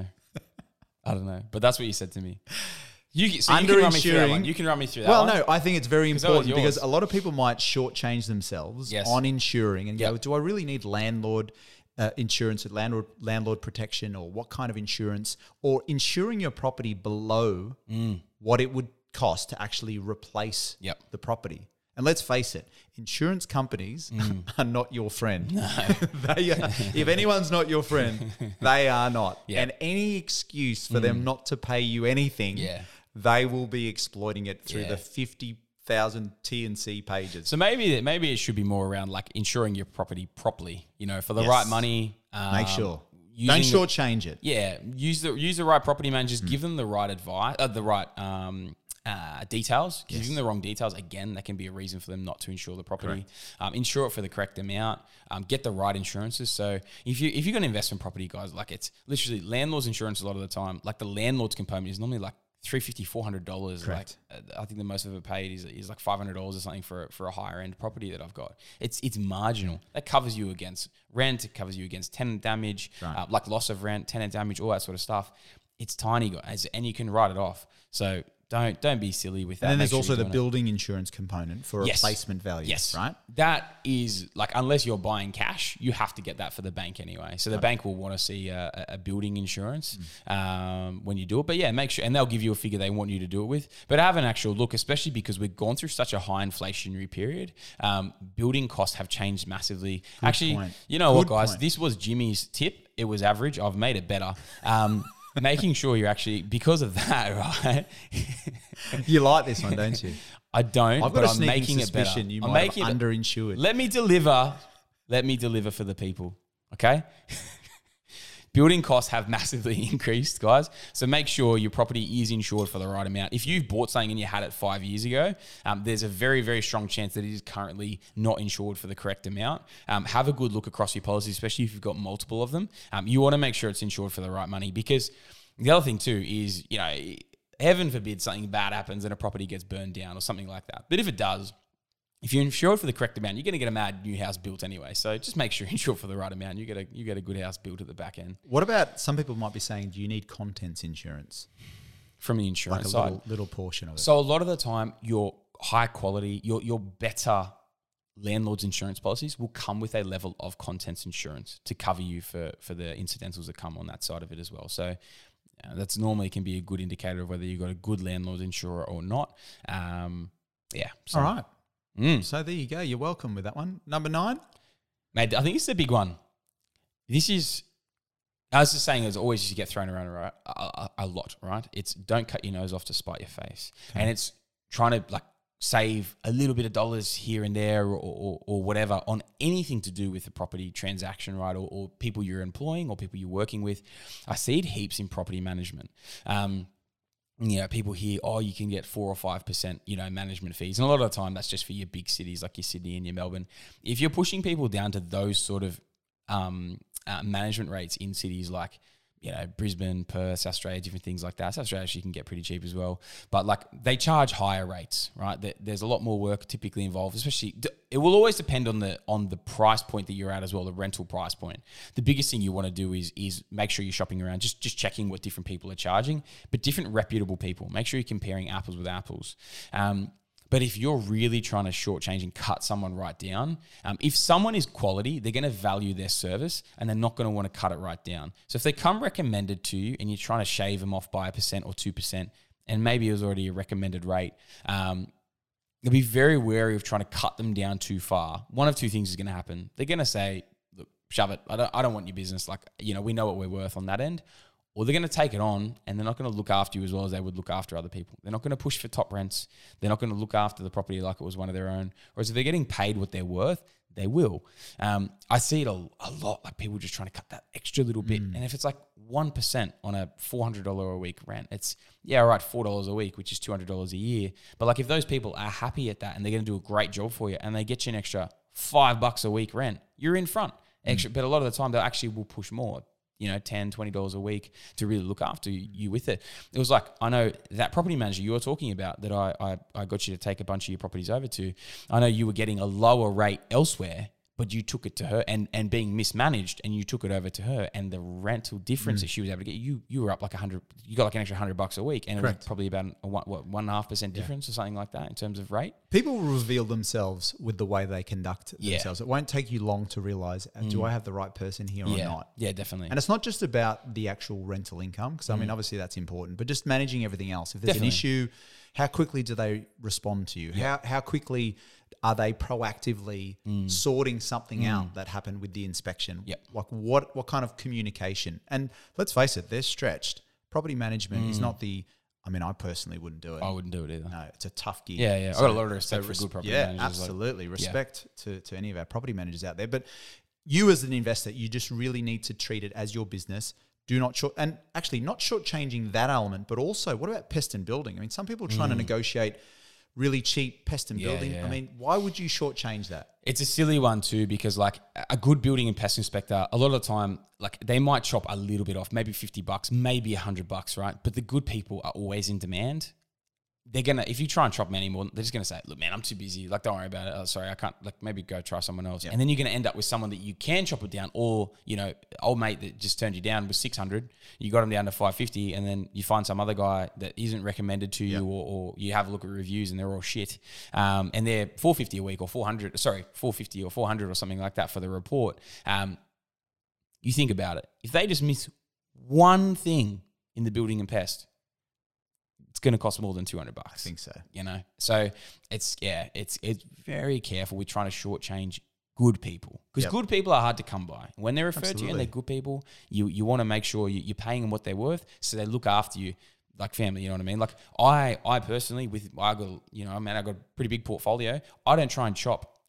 know. But that's what you said to me. You can run me through that. Well, no, I think it's very important because a lot of people might shortchange themselves on insuring and go, do I really need landlord insurance, landlord protection, or what kind of insurance, or insuring your property below what it would cost to actually replace the property? And let's face it, insurance companies are not your friend. No. If anyone's not your friend, they are not. And any excuse for them not to pay you anything, they will be exploiting it through the 50,000 T&C pages. So maybe it should be more around like insuring your property properly, for the right money. Make sure. Don't shortchange it. Yeah. Use the right property managers, give them the right advice, the right details. If you give them the wrong details, again, that can be a reason for them not to insure the property. Insure it for the correct amount. Get the right insurances. So if you're going to invest in property, guys, like it's literally landlord's insurance a lot of the time. Like the landlord's component is normally like $350, $400. Correct. Like I think the most I've ever paid is like $500 or something for a higher end property that I've got. It's marginal. That covers you against rent. It covers you against tenant damage, like loss of rent, tenant damage, all that sort of stuff. It's tiny, guys, and you can write it off. So don't be silly with that. And then there's also the building insurance component for replacement value. Yes. Right? That is like, unless you're buying cash, you have to get that for the bank anyway. So the bank will want to see a building insurance when you do it. But yeah, make sure, and they'll give you a figure they want you to do it with. But have an actual look, especially because we've gone through such a high inflationary period. Building costs have changed massively. Good point. You know what, guys? This was Jimmy's tip. It was average. I've made it better. Making sure you're actually, because of that, right? You like this one, don't you? I don't, I've got but I'm making it better. You might have underinsured. Let me deliver for the people, okay? building costs have massively increased, guys. So make sure your property is insured for the right amount. If you've bought something and you had it 5 years ago, there's a very, very strong chance that it is currently not insured for the correct amount. Have a good look across your policies, especially if you've got multiple of them. You want to make sure it's insured for the right money, because the other thing too is, heaven forbid something bad happens and a property gets burned down or something like that. But if it does, if you're insured for the correct amount, you're going to get a mad new house built anyway. So just make sure you're insured for the right amount. You get a good house built at the back end. What about, some people might be saying, do you need contents insurance? From the insurance like a side. little portion of it. So a lot of the time, your high quality, your better landlord's insurance policies will come with a level of contents insurance to cover you for the incidentals that come on that side of it as well. So that's normally can be a good indicator of whether you've got a good landlord insurer or not. So, all right. So there you go. You're welcome with that one. Number 9? Mate, I think it's the big one. This is, I was just saying, as always, you get thrown around a lot, right? It's don't cut your nose off to spite your face. Okay. And it's trying to save a little bit of dollars here and there or whatever on anything to do with the property transaction, right? Or people you're employing or people you're working with. I see it heaps in property management. People hear, you can get 4 or 5%, management fees. And a lot of the time that's just for your big cities like your Sydney and your Melbourne. If you're pushing people down to those sort of management rates in cities like, Brisbane, Perth, South Australia, different things like that. South Australia actually can get pretty cheap as well. But they charge higher rates, right? There's a lot more work typically involved, especially it will always depend on the price point that you're at as well, the rental price point. The biggest thing you want to do is make sure you're shopping around, just checking what different people are charging, but different reputable people. Make sure you're comparing apples with apples. But if you're really trying to shortchange and cut someone right down, if someone is quality, they're going to value their service and they're not going to want to cut it right down. So if they come recommended to you and you're trying to shave them off by 1% or 2%, and maybe it was already a recommended rate, you'll be very wary of trying to cut them down too far. One of two things is going to happen. They're going to say, look, shove it. I don't want your business. We know what we're worth on that end. Or they're going to take it on and they're not going to look after you as well as they would look after other people. They're not going to push for top rents. They're not going to look after the property like it was one of their own. Whereas if they're getting paid what they're worth, they will. I see it a lot, like people just trying to cut that extra little bit. And if it's 1% on a $400 a week rent, it's, $4 a week, which is $200 a year. But if those people are happy at that and they're going to do a great job for you and they get you an extra $5 a week rent, you're in front. Extra, but a lot of the time they actually will push more. $10, $20 a week to really look after you with it. It was I know that property manager you were talking about that I got you to take a bunch of your properties over to. I know you were getting a lower rate elsewhere, but you took it to her and being mismanaged and you took it over to her, and the rental difference that she was able to get, you were up 100, you got an extra $100 a week, and Correct. It was probably about a 1.5% difference or something like that in terms of rate. People reveal themselves with the way they conduct themselves. It won't take you long to realize, do I have the right person here or not? Yeah, definitely. And it's not just about the actual rental income, because obviously that's important, but just managing everything else. If there's an issue, how quickly do they respond to you? How quickly are they proactively sorting something out that happened with the inspection? What kind of communication? And let's face it, they're stretched. Property management is not the... I personally wouldn't do it. I wouldn't do it either. No, it's a tough gig. Yeah. So, I got a lot of respect for good property managers. Yeah, absolutely. Respect to any of our property managers out there. But you as an investor, you just really need to treat it as your business. Do not and actually not shortchanging that element, but also what about pest and building? Some people are trying to negotiate really cheap pest and building. Why would you shortchange that? It's a silly one too, because a good building and pest inspector, a lot of the time, they might chop a little bit off, maybe $50, maybe $100, right? But the good people are always in demand. They're going to, if you try and chop them anymore, they're just going to say, look, man, I'm too busy. Don't worry about it. Oh, sorry, I can't, maybe go try someone else. And then you're going to end up with someone that you can chop it down, or, old mate that just turned you down was 600. You got him down to 550, and then you find some other guy that isn't recommended to you, or you have a look at reviews and they're all shit. And they're $450 a week or $450 or $400 or something like that for the report. You think about it. If they just miss one thing in the building and pest, it's going to cost more than $200. I think so. So it's very careful with trying to shortchange good people, because good people are hard to come by. When they're referred to you and they're good people, you want to make sure you're paying them what they're worth, so they look after you like family. You know what I mean? I personally, I got a pretty big portfolio. I don't try and chop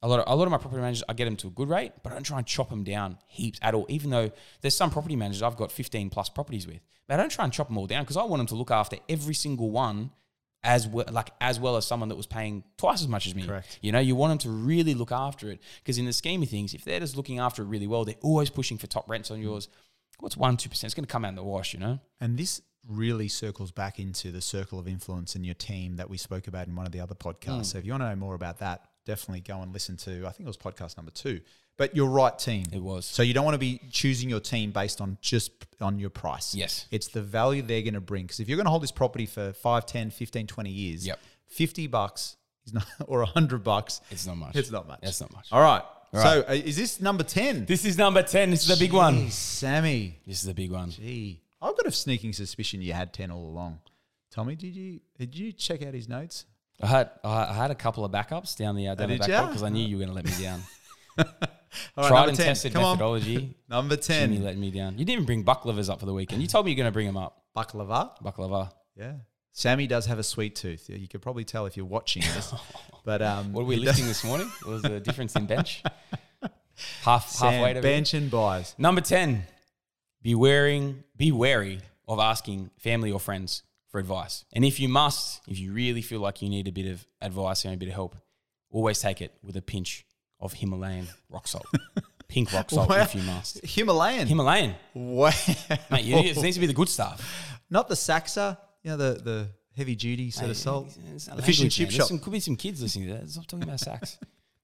A lot of my property managers, I get them to a good rate, but I don't try and chop them down heaps at all. Even though there's some property managers I've got 15 plus properties with, but I don't try and chop them all down because I want them to look after every single one as well as someone that was paying twice as much as me. Correct. You know, you want them to really look after it because in the scheme of things, if they're just looking after it really well, they're always pushing for top rents on yours. What's 1-2%? It's going to come out in the wash, you know. And this really circles back into the circle of influence in your team that we spoke about in one of the other podcasts. So if you want to know more about that, definitely go and listen to, I think it was podcast number 2. But your right team. It was. So you don't want to be choosing your team based on just on your price. Yes. It's the value they're going to bring. Because if you're going to hold this property for 5, 10, 15, 20 years, $50 is not, or $100. It's not much. It's not much. It's not much. All right. So is this number 10? This is number 10. This is the big one. Sammy. This is the big one. Gee. I've got a sneaking suspicion you had 10 all along. Tommy, did you check out his notes? I had a couple of backups down the back because I knew you were going to let me down. All right, Tried and 10. tested Come methodology. Number 10. Jimmy let me down. You didn't even bring baklavas up for the weekend. You told me you're going to bring them up. Baklava? Yeah. Sammy does have a sweet tooth. You could probably tell if you're watching this. But what are we lifting this morning? What was the difference in bench? Halfway to bench and buys. Number 10. Be wary of asking family or friends for advice. And if you really feel like you need a bit of advice and a bit of help, always take it with a pinch of Himalayan rock salt. Pink rock salt if you must. Himalayan. Wow. Mate, it needs to be the good stuff. Not the Saxa, the heavy duty sort of salt. The fish and chip shop. Could be some kids listening to that. Stop talking about Sax.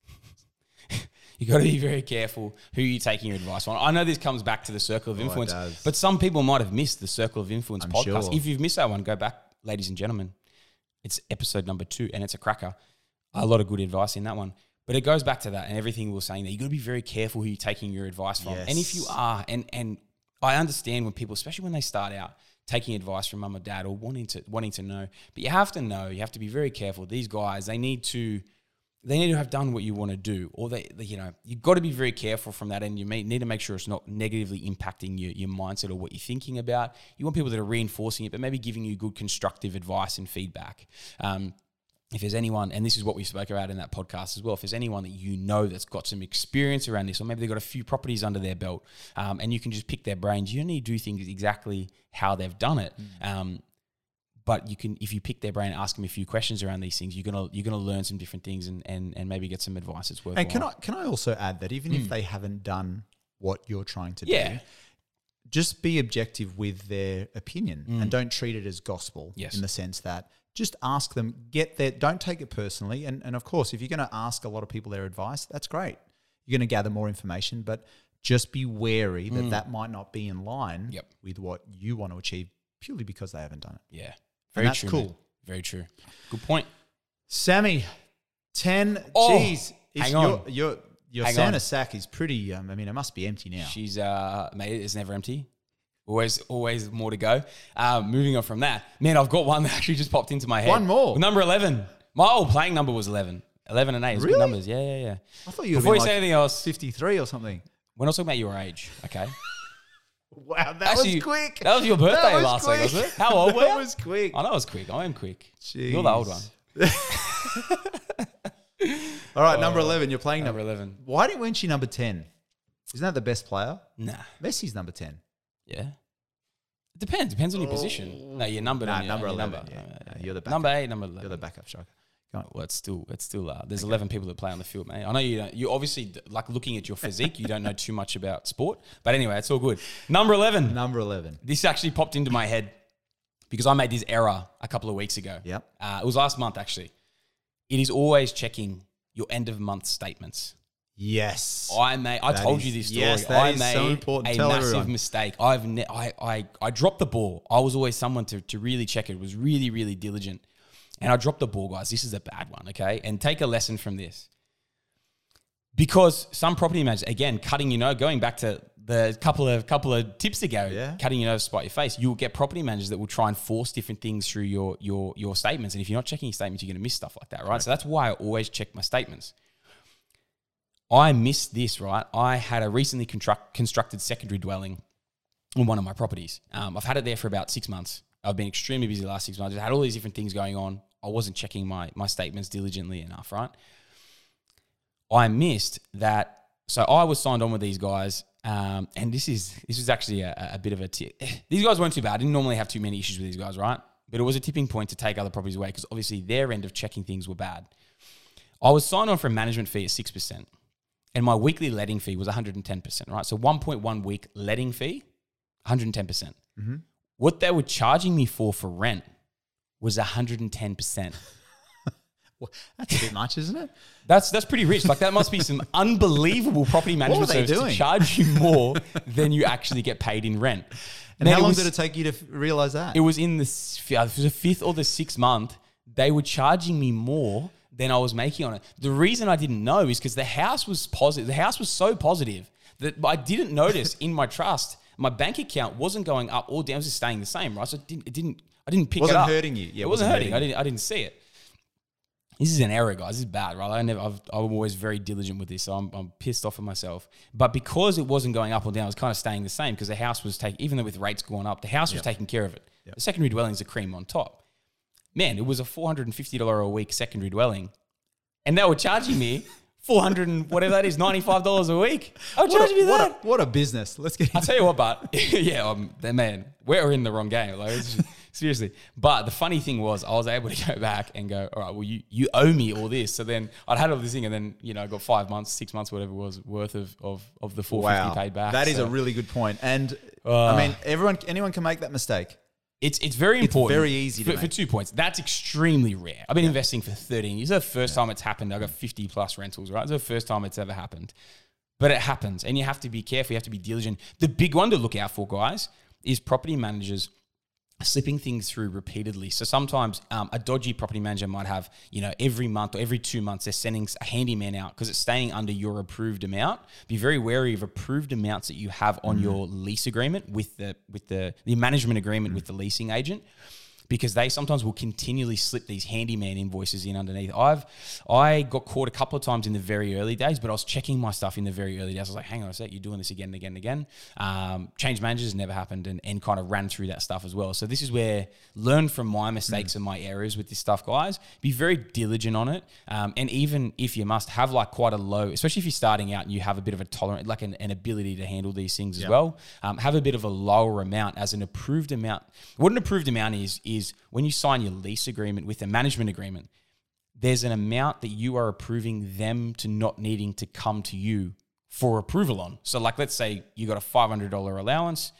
You got to be very careful who you're taking your advice on. I know this comes back to the Circle of Influence, but some people might have missed the Circle of Influence podcast. Sure. If you've missed that one, go back, ladies and gentlemen. It's episode number 2, and it's a cracker. A lot of good advice in that one. But it goes back to that and everything we were saying there. You got to be very careful who you're taking your advice from. Yes. And if you are, and I understand when people, especially when they start out, taking advice from mum or dad or wanting to know, but you have to be very careful. These guys, they need to have done what you want to do, or you've got to be very careful from that, and you need to make sure it's not negatively impacting your mindset or what you're thinking about. You want people that are reinforcing it, but maybe giving you good constructive advice and feedback. If there's anyone, and this is what we spoke about in that podcast as well, if there's anyone that you know that's got some experience around this, or maybe they've got a few properties under their belt, and you can just pick their brains. You don't need to do things exactly how they've done it. But you can, if you pick their brain, ask them a few questions around these things, you're gonna learn some different things and maybe get some advice that's worthwhile. And can I also add that even if they haven't done what you're trying to do, just be objective with their opinion and don't treat it as gospel. Yes. In the sense that just ask them, don't take it personally. And of course, if you're going to ask a lot of people their advice, that's great. You're going to gather more information, but just be wary that might not be in line with what you want to achieve purely because they haven't done it. Yeah. That's cool. Man. Very true. Good point. Sammy, 10. Geez. Hang on. Your Santa sack is pretty, it must be empty now. She's, mate, it's never empty. Always more to go. Moving on from that, man, I've got one that actually just popped into my head. One more. Well, number 11. My old playing number was 11. 11 and 8 is good numbers. Yeah. I thought you were Before you say anything else, 53 or something. We're not talking about your age, okay? Wow, that was quick. That was your birthday last week, wasn't it? How old were you? That was quick. I know it was quick. I am quick. Jeez. You're the old one. All right, number 11. You're playing number 11. Why weren't you number 10? Isn't that the best player? Nah. Messi's number 10. Yeah. It depends. Depends on your position. No, you're numbered on your number 11. number. You're the backup. Number 8, number 11. You're the backup striker. Well, it's still. There's 11 people that play on the field, mate. I know you don't. You obviously, like looking at your physique, you don't know too much about sport. But anyway, it's all good. Number 11. Number 11. This actually popped into my head because I made this error a couple of weeks ago. Yep. It was last month, actually. It is always checking your end of month statements. Yes. I told you this story. Yes, that is so important. A massive mistake. I dropped the ball. I was always someone to really check it. It was really, really diligent. And I dropped the ball, guys. This is a bad one, okay? And take a lesson from this. Because some property managers, again, going back to the couple of tips ago, cutting your nose to spite your face, you'll get property managers that will try and force different things through your statements. And if you're not checking your statements, you're going to miss stuff like that, right? So that's why I always check my statements. I missed this, right? I had a recently constructed secondary dwelling on one of my properties. I've had it there for about 6 months. I've been extremely busy the last 6 months. I had all these different things going on. I wasn't checking my statements diligently enough, right? I missed that. So I was signed on with these guys, and this is actually a bit of a tip. These guys weren't too bad. I didn't normally have too many issues with these guys, right? But it was a tipping point to take other properties away because obviously their end of checking things were bad. I was signed on for a management fee at 6%, and my weekly letting fee was 110%, right? So 1.1 week letting fee, 110%. Mm-hmm. What they were charging me for rent was 110%. Well, that's a bit much, isn't it? That's pretty rich. Like that must be some unbelievable property management service to charge you more than you actually get paid in rent. And how long did it take you to realize that? It was in the fifth or the sixth month. They were charging me more than I was making on it. The reason I didn't know is because the house was positive. The house was so positive that I didn't notice in my trust, my bank account wasn't going up or down. It was just staying the same, right? So I didn't pick it up. It wasn't hurting you. Yeah, it wasn't hurting. I didn't see it. This is an error, guys. This is bad, right? I'm always very diligent with this, so I'm pissed off at myself. But because it wasn't going up or down, it was kind of staying the same because the house was taking, even though with rates going up, the house was taking care of it. Yep. The secondary dwelling is a cream on top. Man, it was a $450 a week secondary dwelling, and they were charging me $400 and whatever that is, $95 a week. I was charging me that. What a business. Let's get into I'll tell you what, but yeah, man, we're in the wrong game. Like, it's just, seriously. But the funny thing was I was able to go back and go, all right, well, you owe me all this. So then I'd had all this thing and then, I got 5 months, 6 months, whatever it was worth of the $450 paid back. That is a really good point. And I mean, anyone can make that mistake. It's very important. It's very easy to for 2 points. That's extremely rare. I've been investing for 13 years. It's the first time it's happened. I've got 50 plus rentals, right? It's the first time it's ever happened. But it happens. And you have to be careful. You have to be diligent. The big one to look out for, guys, is property managers slipping things through repeatedly. So sometimes a dodgy property manager might have, every month or every 2 months, they're sending a handyman out because it's staying under your approved amount. Be very wary of approved amounts that you have on your lease agreement with the management agreement with the leasing agent, because they sometimes will continually slip these handyman invoices in underneath. I got caught a couple of times in the very early days, but I was checking my stuff in the very early days. I was like, hang on a sec, you're doing this again and again and again. Change managers never happened and kind of ran through that stuff as well. So this is where learn from my mistakes and my errors with this stuff, guys. Be very diligent on it. And even if you must have like quite a low, especially if you're starting out and you have a bit of a tolerance, like an ability to handle these things as well, have a bit of a lower amount as an approved amount. What an approved amount is when you sign your lease agreement with a management agreement, there's an amount that you are approving them to not needing to come to you for approval on. So like, let's say you got a $500 allowance.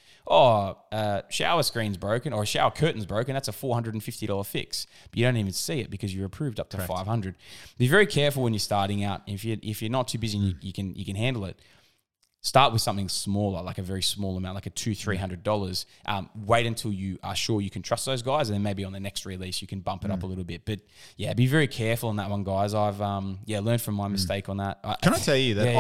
Shower screen's broken or shower curtain's broken. That's a $450 fix. But you don't even see it because you're approved up to $500. Be very careful when you're starting out. If you're not too busy, you can handle it. Start with something smaller, like a very small amount, like a $200-$300. Wait until you are sure you can trust those guys, and then maybe on the next release you can bump it up a little bit. But yeah, be very careful on that one, guys. I've learned from my mistake on that. Can I tell you that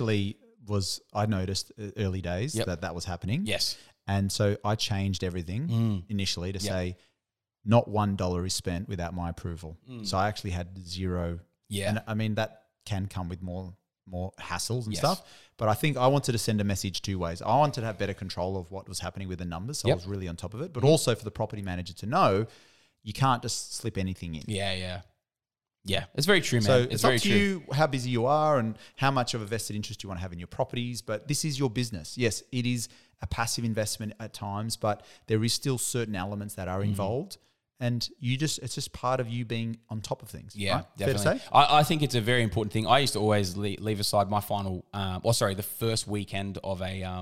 I noticed early days that was happening. Yes, and so I changed everything initially to say not $1 is spent without my approval. So I actually had zero. Yeah, and I mean that can come with more hassles and stuff. But I think I wanted to send a message 2 ways. I wanted to have better control of what was happening with the numbers, so I was really on top of it. But also for the property manager to know you can't just slip anything in. Yeah. It's very true, man. So it's up to you how busy you are and how much of a vested interest you want to have in your properties. But this is your business. Yes, it is a passive investment at times, but there is still certain elements that are involved. And it's just part of you being on top of things. Yeah, right? definitely. Fair to say? I think it's a very important thing. I used to always leave aside my the first weekend of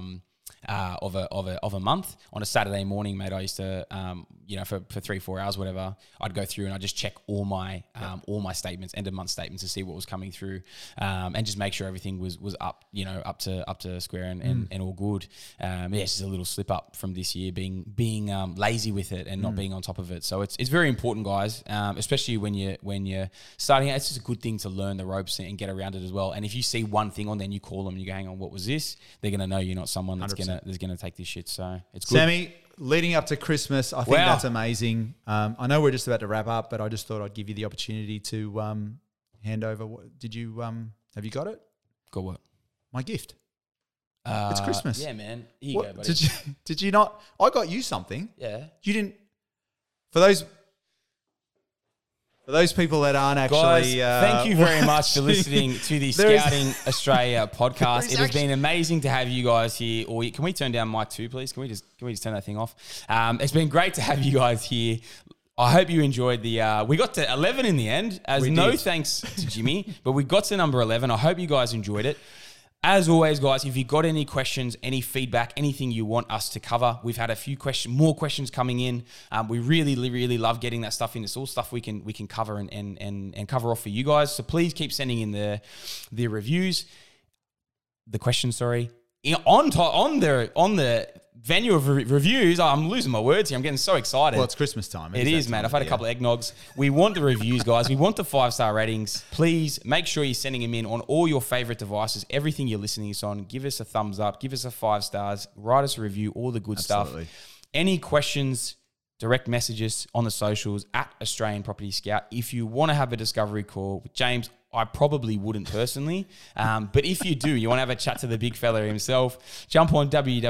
a month on a Saturday morning, mate. I used to, for 3-4 hours, whatever, I'd go through and I'd just check all my statements, end of month statements, to see what was coming through, and just make sure everything was up, up to square and all good. It's just a little slip up from this year, being lazy with it and not being on top of it. So it's very important, guys, especially when you're starting out. It's just a good thing to learn the ropes and get around it as well. And if you see one thing on, then you call them and you go, hang on, what was this? They're gonna know you're not someone that's gonna take this shit. So it's good. Sammy, leading up to Christmas, I think that's amazing. I know we're just about to wrap up, but I just thought I'd give you the opportunity to hand over. Have you got it? Got what? My gift. It's Christmas. Yeah, man. Here you go, buddy. Did you not? I got you something. Yeah. You didn't. For those. For those people that aren't Guys, actually... thank you very much for listening to the Scouting Australia podcast. It has been amazing to have you guys here. Or can we turn down mic 2, please? Can we just turn that thing off? It's been great to have you guys here. I hope you enjoyed the... we got to 11 in the end, thanks to Jimmy, but we got to number 11. I hope you guys enjoyed it. As always, guys, if you've got any questions, any feedback, anything you want us to cover, we've had a few more questions coming in. We really, really love getting that stuff in. It's all stuff we can cover and cover off for you guys. So please keep sending in the reviews, the questions. Sorry, on the venue of reviews. I'm losing my words here. I'm getting so excited. Well, it's Christmas time. It is, man. I've had a couple of eggnogs. We want the reviews, guys. We want the 5-star ratings. Please make sure you're sending them in on all your favorite devices. Everything you're listening to us on. Give us a thumbs up. Give us a 5 stars. Write us a review. All the good stuff. Any questions? Direct messages on the socials at Australian Property Scout. If you want to have a discovery call with James, I probably wouldn't personally. But if you do, you want to have a chat to the big fella himself, jump on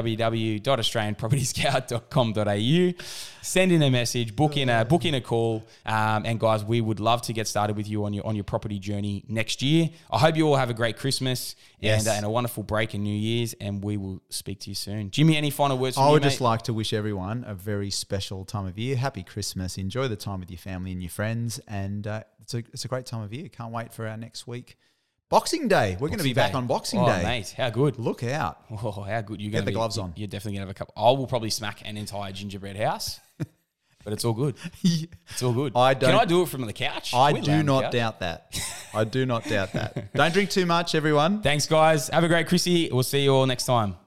www.australianpropertyscout.com.au, send in a message, book in a call. And guys, we would love to get started with you on your property journey next year. I hope you all have a great Christmas and a wonderful break in New Year's, and we will speak to you soon. Jimmy, any final words from you, I would just like to wish everyone a very special time of year. Happy Christmas. Enjoy the time with your family and your friends, and it's a great time of year. Can't wait for our next week. Boxing Day. We're going to be back on Boxing Day. Mate, how good. Look out. Oh, how good. You're going to get the gloves on. You're definitely going to have a couple. I will probably smack an entire gingerbread house, but it's all good. It's all good. Can I do it from the couch? I do not doubt that. I do not doubt that. Don't drink too much, everyone. Thanks, guys. Have a great Chrissy. We'll see you all next time.